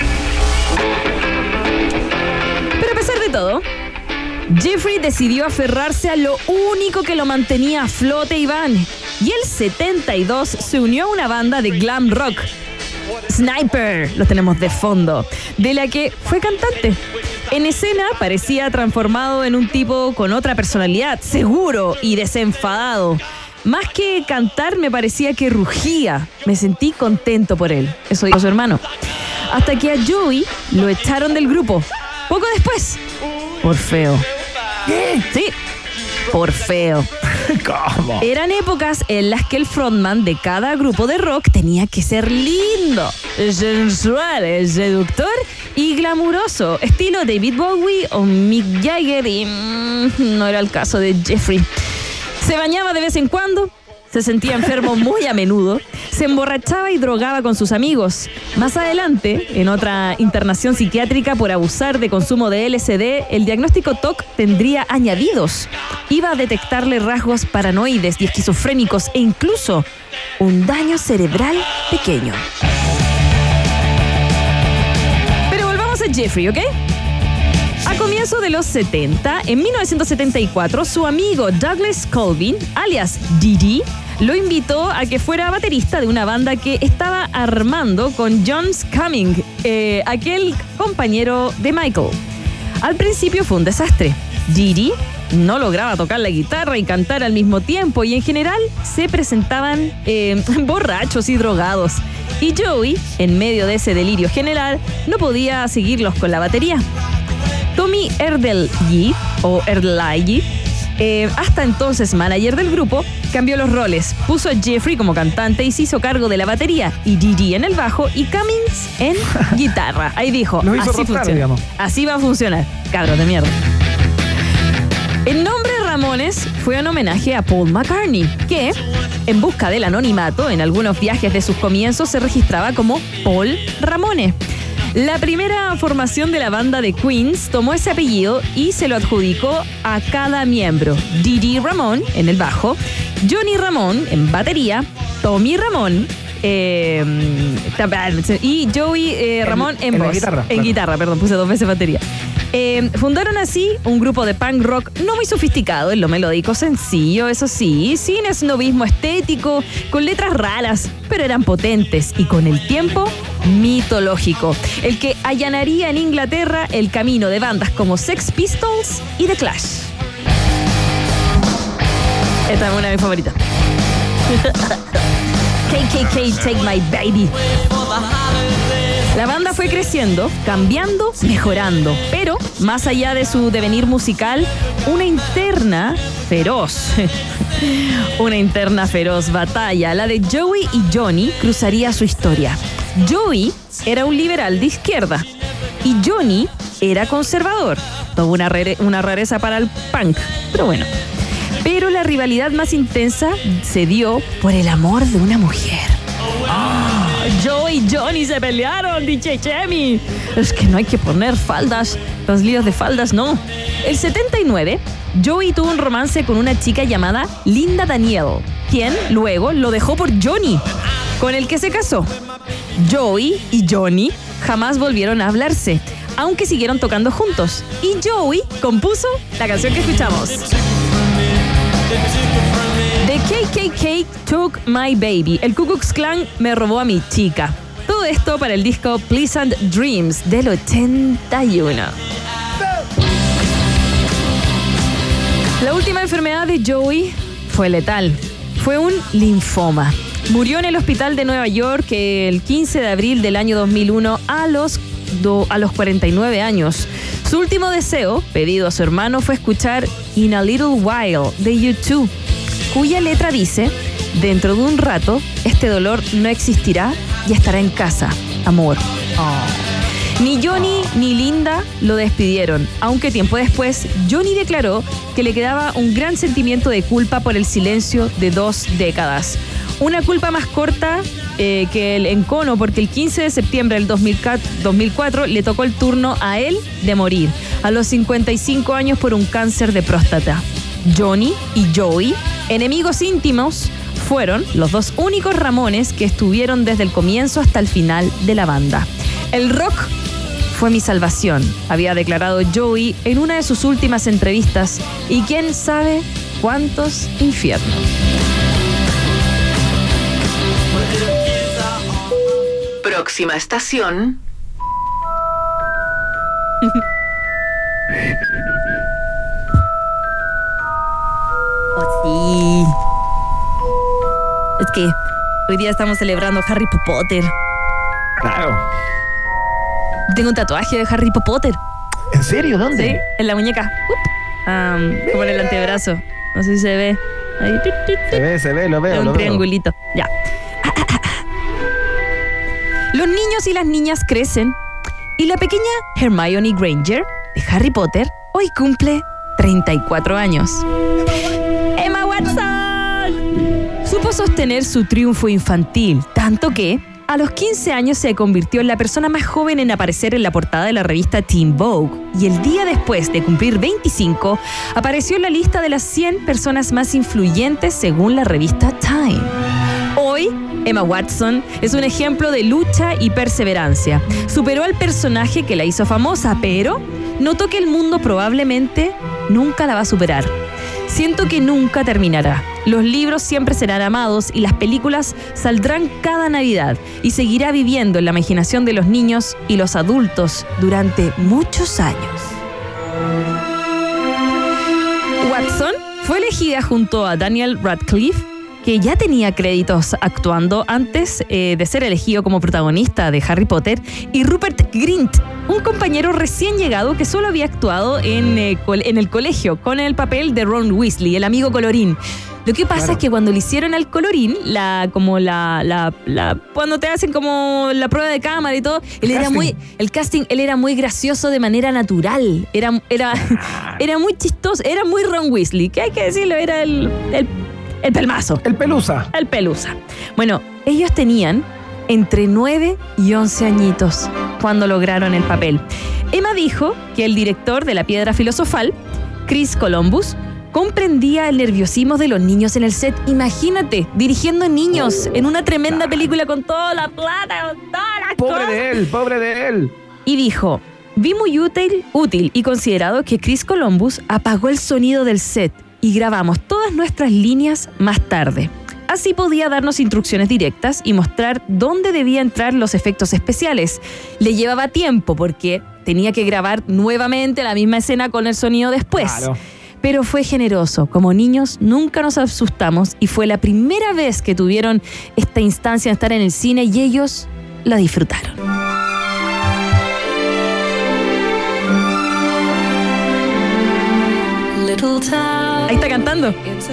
S1: Pero a pesar de todo, Jeffrey decidió aferrarse a lo único que lo mantenía a flote, Iván. Y el 72 se unió a una banda de glam rock, Sniper, lo tenemos de fondo, de la que fue cantante. En escena parecía transformado en un tipo con otra personalidad, seguro y desenfadado. Más que cantar, me parecía que rugía. Me sentí contento por él. Eso dijo su hermano. Hasta que a Joey lo echaron del grupo. Poco después. Por feo.
S2: ¿Qué?
S1: Sí, por feo.
S2: ¿Cómo?
S1: Eran épocas en las que el frontman de cada grupo de rock tenía que ser lindo, sensual, seductor y glamuroso, estilo David Bowie o Mick Jagger, y no era el caso de Jeffrey. Se bañaba de vez en cuando, se sentía enfermo muy a menudo, se emborrachaba y drogaba con sus amigos. Más adelante, en otra internación psiquiátrica por abusar de consumo de LSD, el diagnóstico TOC tendría añadidos. Iba a detectarle rasgos paranoides y esquizofrénicos e incluso un daño cerebral pequeño. Jeffrey, ¿ok? A comienzos de los 70, en 1974, su amigo Douglas Colvin, alias Didi, lo invitó a que fuera baterista de una banda que estaba armando con John Cumming, aquel compañero de Michael. Al principio fue un desastre. Didi no lograba tocar la guitarra y cantar al mismo tiempo y en general se presentaban borrachos y drogados. Y Joey, en medio de ese delirio general, no podía seguirlos con la batería. Tommy Erdelyi, hasta entonces manager del grupo, cambió los roles. Puso a Jeffrey como cantante y se hizo cargo de la batería, y Didi en el bajo y Cummings en guitarra. Ahí dijo, así funciona. Digamos. Así va a funcionar. Cabros de mierda. El nombre Ramones fue un homenaje a Paul McCartney, que, en busca del anonimato, en algunos viajes de sus comienzos se registraba como Paul Ramone. La primera formación de la banda de Queens tomó ese apellido y se lo adjudicó a cada miembro. Didi Ramone en el bajo, Johnny Ramone en batería, Tommy Ramone y Joey Ramone en voz. En guitarra, perdón, puse 2 veces batería. Fundaron así un grupo de punk rock no muy sofisticado en lo melódico, sencillo, eso sí, sin esnobismo estético, con letras raras, pero eran potentes y con el tiempo mitológico, el que allanaría en Inglaterra el camino de bandas como Sex Pistols y The Clash. Esta es una de mis favoritas. KKK, Take My Baby. La banda fue creciendo, cambiando, mejorando, pero más allá de su devenir musical, una interna feroz batalla, la de Joey y Johnny, cruzaría su historia. Joey era un liberal de izquierda y Johnny era conservador. Toda una rareza para el punk, pero bueno. Pero la rivalidad más intensa se dio por el amor de una mujer. Joey y Johnny se pelearon, DJ Chemi. Es que no hay que poner faldas, los líos de faldas, no. El 79, Joey tuvo un romance con una chica llamada Linda Danielle, quien luego lo dejó por Johnny, con el que se casó. Joey y Johnny jamás volvieron a hablarse, aunque siguieron tocando juntos. Y Joey compuso la canción que escuchamos. The KKK Took My Baby. El Ku Klux Klan me robó a mi chica. Todo esto para el disco Pleasant Dreams del 81. La última enfermedad de Joey fue letal. Fue un linfoma. Murió en el hospital de Nueva York el 15 de abril del año 2001 a los 49 años. Su último deseo, pedido a su hermano, fue escuchar In a Little While de U2, cuya letra dice: dentro de un rato, este dolor no existirá y estará en casa, amor. Oh. Ni Johnny ni Linda lo despidieron, aunque tiempo después, Johnny declaró que le quedaba un gran sentimiento de culpa por el silencio de 2 décadas. Una culpa más corta que el encono, porque el 15 de septiembre del 2004 le tocó el turno a él de morir, a los 55 años por un cáncer de próstata. Johnny y Joey, enemigos íntimos, fueron los 2 únicos Ramones que estuvieron desde el comienzo hasta el final de la banda. El rock fue mi salvación, había declarado Joey en una de sus últimas entrevistas, y quién sabe cuántos infiernos.
S11: Próxima estación.
S1: Oh, sí. Es que hoy día estamos celebrando Harry Potter.
S2: Claro.
S1: Tengo un tatuaje de Harry Potter.
S2: ¿En serio? ¿Dónde?
S1: Sí, en la muñeca. Como en el antebrazo. No sé si se ve. Ahí.
S2: Se ve, lo veo.
S1: Un triangulito. Ya. Los niños y las niñas crecen y la pequeña Hermione Granger de Harry Potter hoy cumple 34 años. ¡Emma Watson! Supo sostener su triunfo infantil, tanto que a los 15 años se convirtió en la persona más joven en aparecer en la portada de la revista Teen Vogue, y el día después de cumplir 25 apareció en la lista de las 100 personas más influyentes según la revista Time. Hoy Hoy, Emma Watson es un ejemplo de lucha y perseverancia. Superó al personaje que la hizo famosa, pero notó que el mundo probablemente nunca la va a superar. Siento que nunca terminará. Los libros siempre serán amados y las películas saldrán cada Navidad y seguirá viviendo en la imaginación de los niños y los adultos durante muchos años. Watson fue elegida junto a Daniel Radcliffe, que ya tenía créditos actuando antes de ser elegido como protagonista de Harry Potter, y Rupert Grint, un compañero recién llegado que solo había actuado en el colegio con el papel de Ron Weasley, el amigo colorín. Lo que pasa es que cuando le hicieron al colorín, cuando te hacen como la prueba de cámara y todo, él era muy gracioso de manera natural. Era muy chistoso, era muy Ron Weasley, que hay que decirlo, era el pelmazo.
S2: El pelusa.
S1: El pelusa. Bueno, ellos tenían entre 9 y 11 añitos cuando lograron el papel. Emma dijo que el director de La Piedra Filosofal, Chris Columbus, comprendía el nerviosismo de los niños en el set. Imagínate, dirigiendo niños en una tremenda película con toda la plata, con todas las cosas.
S2: Pobre de él.
S1: Y dijo, vi muy útil y considerado que Chris Columbus apagó el sonido del set y grabamos todas nuestras líneas más tarde. Así podía darnos instrucciones directas y mostrar dónde debían entrar los efectos especiales. Le llevaba tiempo porque tenía que grabar nuevamente la misma escena con el sonido después. Claro. Pero fue generoso. Como niños nunca nos asustamos y fue la primera vez que tuvieron esta instancia de estar en el cine y ellos la disfrutaron. Ahí está cantando.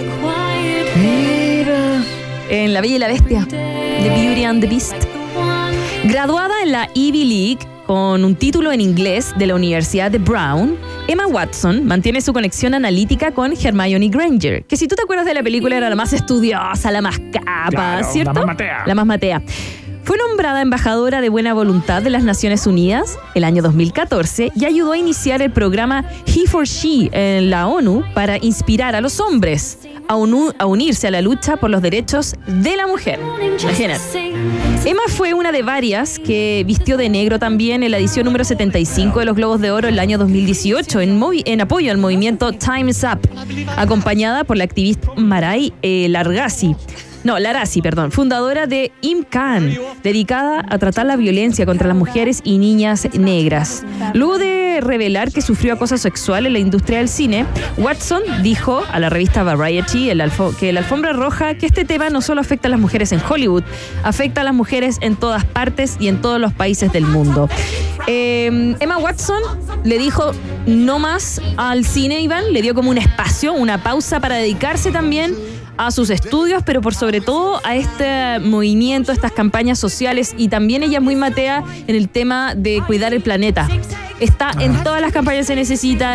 S1: Mira. En La Bella y la Bestia, The Beauty and the Beast. Graduada en la Ivy League con un título en inglés de la Universidad de Brown, Emma Watson mantiene su conexión analítica con Hermione Granger, que si tú te acuerdas de la película era la más estudiosa, la más capa, claro, ¿cierto? La más matea. Fue nombrada embajadora de buena voluntad de las Naciones Unidas el año 2014 y ayudó a iniciar el programa He4She en la ONU para inspirar a los hombres a unirse a la lucha por los derechos de la mujer. Imagínate. Emma fue una de varias que vistió de negro también en la edición número 75 de los Globos de Oro el año 2018 en apoyo al movimiento Time's Up, acompañada por la activista Marai Larasi, fundadora de IMCAN, dedicada a tratar la violencia contra las mujeres y niñas negras. Luego de revelar que sufrió acoso sexual en la industria del cine, Watson dijo a la revista Variety que la alfombra roja, que este tema no solo afecta a las mujeres en Hollywood, afecta a las mujeres en todas partes y en todos los países del mundo. Emma Watson le dijo no más al cine, Iván, le dio como un espacio, una pausa para dedicarse también a sus estudios, pero por sobre todo a este movimiento, estas campañas sociales, y también ella es muy matea en el tema de cuidar el planeta. Está en todas las campañas, se necesita,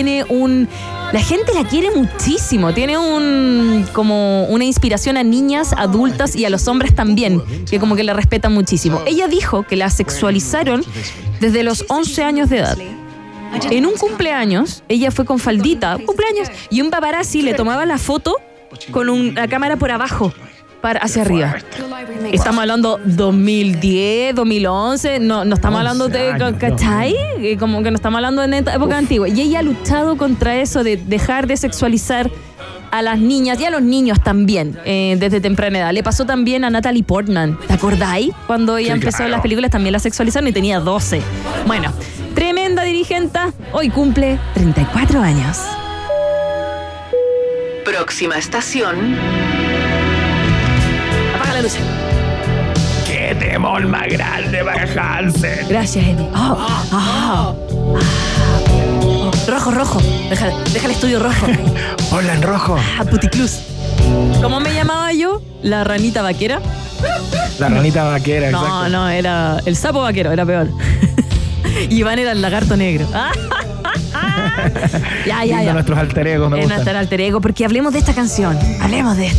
S1: la gente la quiere muchísimo, tiene como una inspiración a niñas, adultas y a los hombres también, que como que la respetan muchísimo. Ella dijo que la sexualizaron desde los 11 años de edad. En un cumpleaños, ella fue con faldita, y un paparazzi le tomaba la foto con la cámara por abajo, hacia arriba. Estamos hablando 2010, 2011, no estamos hablando de, ¿cachai? Como que no estamos hablando de época antigua. Y ella ha luchado contra eso de dejar de sexualizar a las niñas y a los niños también, desde temprana edad. Le pasó también a Natalie Portman, ¿te acordáis? Cuando ella empezó en las películas también la sexualizaron y tenía 12. Bueno, tremenda dirigente, hoy cumple 34 años.
S11: Próxima estación.
S1: Apaga la luz.
S2: ¡Qué temor más grande para Hansen!
S1: Gracias, Eddie. Rojo. Deja el estudio rojo.
S2: Hola, en rojo.
S1: Puticlus. ¿Cómo me llamaba yo? ¿La ranita vaquera?
S2: La ranita vaquera, exacto.
S1: No, era el sapo vaquero, era peor. Iván era el lagarto negro. Ya.
S2: Nuestros alter egos, me gusta.
S1: Nuestro alter ego, porque hablemos de esta canción. Hablemos de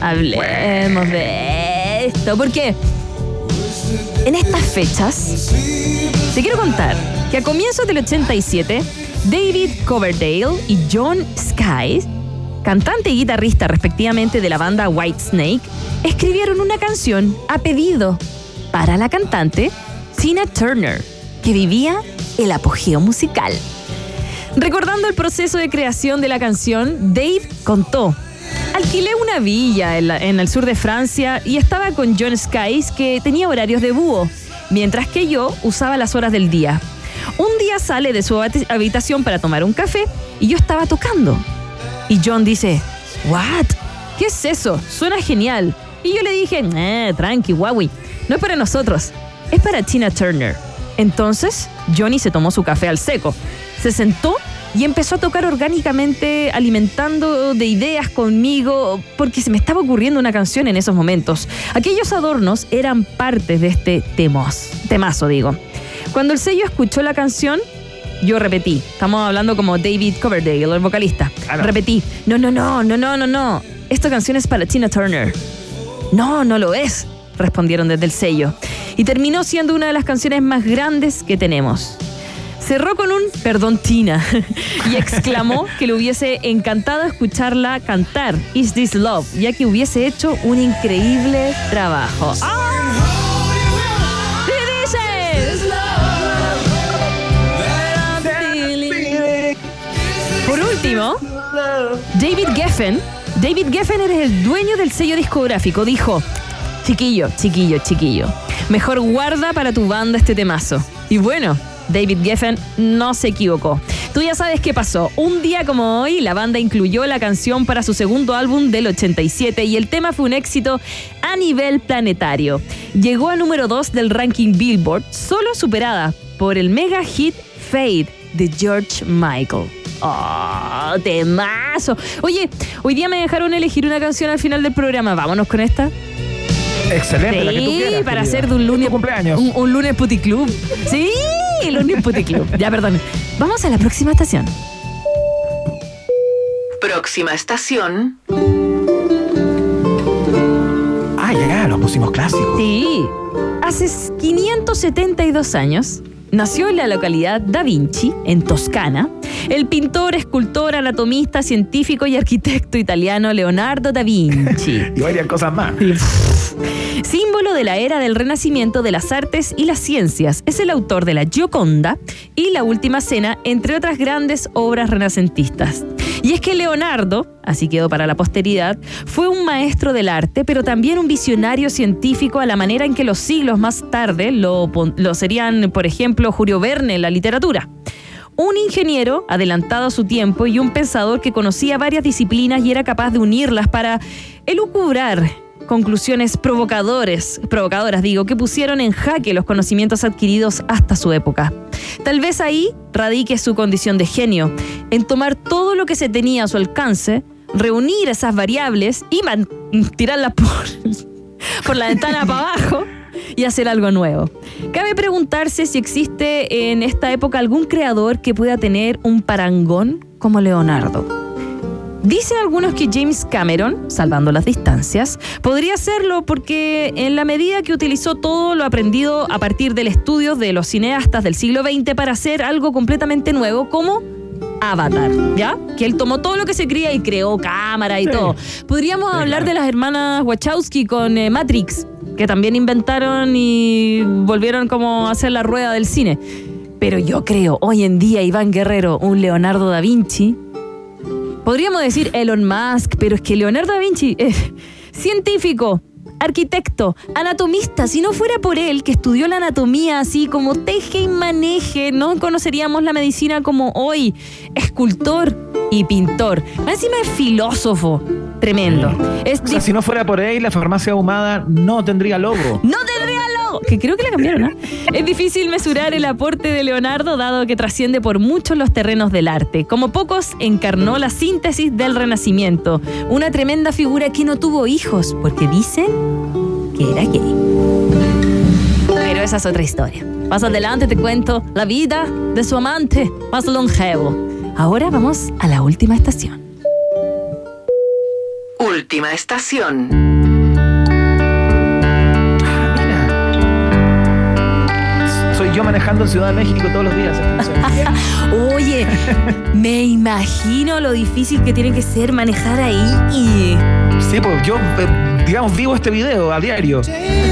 S1: esto. Porque en estas fechas te quiero contar que a comienzos del 87, David Coverdale y John Sky cantante y guitarrista respectivamente de la banda Whitesnake, escribieron una canción a pedido para la cantante Tina Turner, que vivía el apogeo musical. Recordando el proceso de creación de la canción, Dave contó: alquilé una villa en el sur de Francia y estaba con John Skies, que tenía horarios de búho, mientras que yo usaba las horas del día. Un día sale de su habitación para tomar un café y yo estaba tocando. Y John dice: ¿What? ¿Qué es eso? Suena genial. Y yo le dije: tranqui, Huawei, no es para nosotros, es para Tina Turner. Entonces, Johnny se tomó su café al seco, se sentó y empezó a tocar orgánicamente, alimentando de ideas conmigo, porque se me estaba ocurriendo una canción en esos momentos. Aquellos adornos eran parte de este temazo, digo. Cuando el sello escuchó la canción, yo repetí. Estamos hablando como David Coverdale, el vocalista. Claro. Repetí: no. Esta canción es para Tina Turner. No lo es, respondieron desde el sello. Y terminó siendo una de las canciones más grandes que tenemos. Cerró con un "perdón, Tina", y exclamó que le hubiese encantado escucarla cantar Is This Love, ya que hubiese hecho un increíble trabajo. Por último, David Geffen es el dueño del sello discográfico. Dijo: chiquillo, mejor guarda para tu banda este temazo. Y bueno, David Geffen no se equivocó. Tú ya sabes qué pasó. Un día como hoy, la banda incluyó la canción para su segundo álbum del 87 y el tema fue un éxito a nivel planetario. Llegó al número 2 del ranking Billboard, solo superada por el mega hit Fade de George Michael. ¡Oh, temazo! Oye, hoy día me dejaron elegir una canción al final del programa. Vámonos con esta.
S2: Excelente,
S1: sí,
S2: la que tú quieras,
S1: para
S2: querida.
S1: hacer de un lunes
S2: cumpleaños.
S1: Un lunes puticlub. Sí, el lunes puticlub. Ya, perdón. Vamos a la próxima estación.
S11: Próxima estación.
S2: Ya, los pusimos clásicos.
S1: Sí. Hace 572 años nació en la localidad Da Vinci, en Toscana, el pintor, escultor, anatomista, científico y arquitecto italiano Leonardo da Vinci.
S2: Y varias cosas más.
S1: Símbolo de la era del renacimiento de las artes y las ciencias, es el autor de la Gioconda y La Última Cena, entre otras grandes obras renacentistas. Y es que Leonardo, así quedó para la posteridad, fue un maestro del arte, pero también un visionario científico a la manera en que los siglos más tarde lo serían, por ejemplo, Julio Verne en la literatura. Un ingeniero adelantado a su tiempo y un pensador que conocía varias disciplinas y era capaz de unirlas para elucubrar conclusiones provocadoras, que pusieron en jaque los conocimientos adquiridos hasta su época. Tal vez ahí radique su condición de genio, en tomar todo lo que se tenía a su alcance, reunir esas variables y tirarlas por la ventana para abajo y hacer algo nuevo. Cabe preguntarse si existe en esta época algún creador que pueda tener un parangón como Leonardo. Dicen algunos que James Cameron, salvando las distancias, podría hacerlo porque en la medida que utilizó todo lo aprendido a partir del estudio de los cineastas del siglo XX para hacer algo completamente nuevo como Avatar, ¿ya? Que él tomó todo lo que se creía y creó cámara y todo. Podríamos hablar de las hermanas Wachowski con Matrix, que también inventaron y volvieron como a hacer la rueda del cine. Pero yo creo, hoy en día, Iván Guerrero, un Leonardo da Vinci... Podríamos decir Elon Musk, pero es que Leonardo da Vinci es científico, arquitecto, anatomista. Si no fuera por él, que estudió la anatomía así como teje y maneje, no conoceríamos la medicina como hoy. Escultor y pintor. Encima es filósofo. Tremendo.
S2: Si no fuera por él, la farmacia ahumada no tendría logo.
S1: ¡No tendría logo! Que creo que la cambiaron, ¿no? Es difícil mesurar el aporte de Leonardo, dado que trasciende por muchos los terrenos del arte. Como pocos, encarnó la síntesis del Renacimiento. Una tremenda figura que no tuvo hijos, porque dicen que era gay. Pero esa es otra historia. Más adelante te cuento la vida de su amante más longevo. Ahora vamos a la última estación.
S11: Última estación.
S2: soy yo manejando en Ciudad de México todos los días.
S1: Oye, me imagino lo difícil que tiene que ser manejar ahí.
S2: Sí, pues yo, digamos, vivo este video a diario.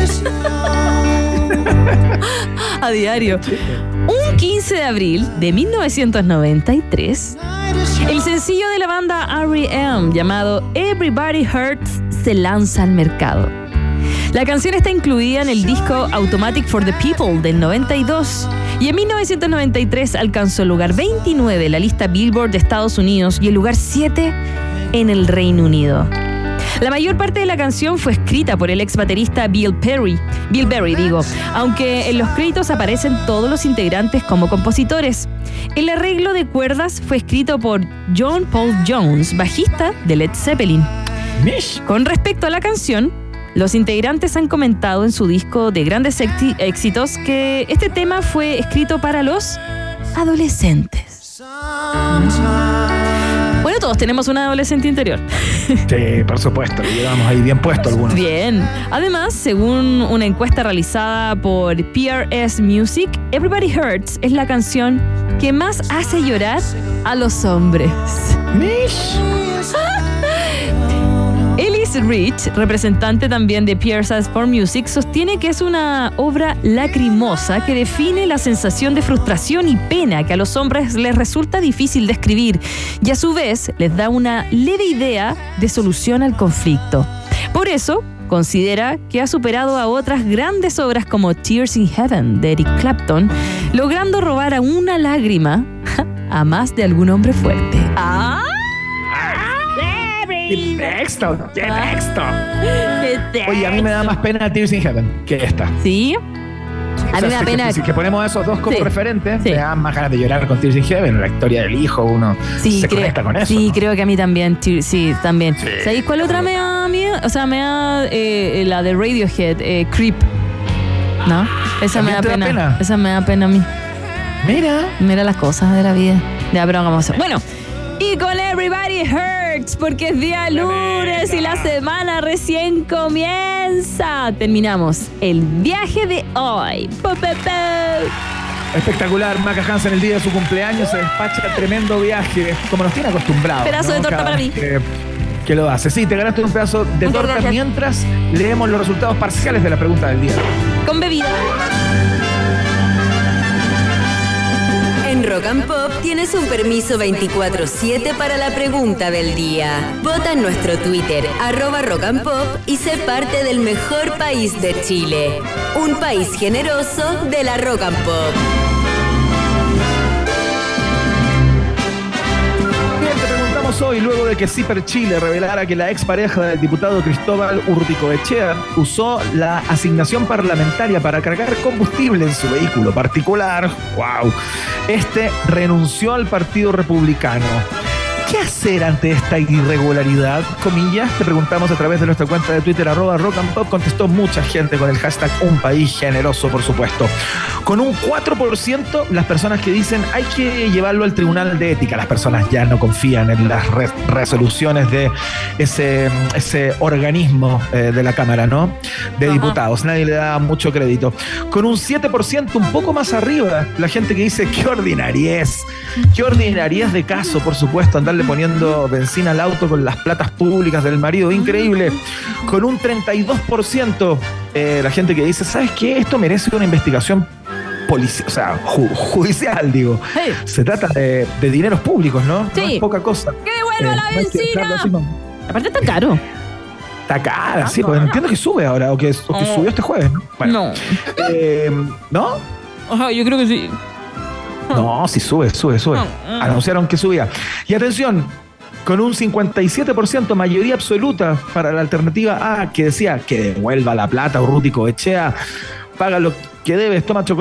S1: A diario. Un 15 de abril de 1993, el sencillo de la banda R.E.M. llamado Everybody Hurts se lanza al mercado. La canción está incluida en el disco Automatic for the People del 92 y en 1993 alcanzó el lugar 29 en la lista Billboard de Estados Unidos y el lugar 7 en el Reino Unido. La mayor parte de la canción fue escrita por el ex baterista Bill Berry, aunque en los créditos aparecen todos los integrantes como compositores. El arreglo de cuerdas fue escrito por John Paul Jones, bajista de Led Zeppelin. Con respecto a la canción, los integrantes han comentado en su disco de grandes éxitos que este tema fue escrito para los adolescentes. Bueno, todos tenemos un adolescente interior.
S2: Sí, por supuesto, lo llevamos ahí bien puesto algunos.
S1: Bien. Además, según una encuesta realizada por PRS Music, Everybody Hurts es la canción que más hace llorar a los hombres. Ellis Rich, representante también de PRS for Music, sostiene que es una obra lacrimosa que define la sensación de frustración y pena que a los hombres les resulta difícil describir y a su vez les da una leve idea de solución al conflicto. Por eso, considera que ha superado a otras grandes obras como Tears in Heaven de Eric Clapton, logrando robar a una lágrima a más de algún hombre fuerte. ¡Ah!
S2: ¡Qué texto! Oye, a mí me da más pena Tears in Heaven que esta.
S1: ¿Sí? A mí me da pena.
S2: Si ponemos esos dos como referentes, me dan más ganas de llorar con Tears in Heaven. La historia del hijo, uno se conecta con eso.
S1: Sí, ¿no? Creo que a mí también. Sí, también. Sí. ¿Sabéis cuál otra me da miedo? O sea, me da la de Radiohead, Creep. ¿No? Esa me da pena. Esa me da pena a mí. Mira las cosas de la vida. Ya, pero vamos a hacer. Bueno. Y con Everybody Hurts, porque es día lunes y la semana recién comienza. Terminamos el viaje de hoy.
S2: Espectacular, Maca Hansen el día de su cumpleaños se despacha tremendo viaje, como nos tiene acostumbrados.
S1: Pedazo de torta para mí.
S2: Que lo hace. Sí, te ganaste un pedazo de torta mientras leemos los resultados parciales de la pregunta del día.
S1: Con bebida.
S10: En Rock and Pop tienes un permiso 24/7 para la pregunta del día. Vota en nuestro Twitter, @rockandpop, y sé parte del mejor país de Chile. Un país generoso de la Rock and Pop.
S2: Hoy, luego de que Ciper Chile revelara que la expareja del diputado Cristóbal Urticoechea usó la asignación parlamentaria para cargar combustible en su vehículo particular, ¡wow! Este renunció al Partido Republicano. ¿Qué hacer ante esta irregularidad? Comillas, te preguntamos a través de nuestra cuenta de Twitter, @rockandpop. Contestó mucha gente con el hashtag Un País Generoso, por supuesto. Con un 4% las personas que dicen hay que llevarlo al Tribunal de Ética. Las personas ya no confían en las resoluciones de ese organismo de la Cámara, ¿no? De diputados. Nadie le da mucho crédito. Con un 7%, un poco más arriba, la gente que dice qué ordinariez de caso, por supuesto, andarle poniendo benzina al auto con las platas públicas del marido, increíble. Con un 32%, la gente que dice, ¿sabes qué? Esto merece una investigación judicial, digo. Hey. Se trata de dineros públicos, ¿no?
S1: Sí.
S2: No es poca cosa.
S1: ¡Que devuelva la benzina! Aparte está caro.
S2: Está cara, sí, porque entiendo que sube ahora, o que subió este jueves, ¿no? Bueno, ¿no?
S1: Ajá, yo creo que sí.
S2: No, sí sube. Anunciaron que subía. Y atención, con un 57% mayoría absoluta para la alternativa A, que decía que devuelva la plata, Urruticoechea, paga lo que debes, toma chocolate.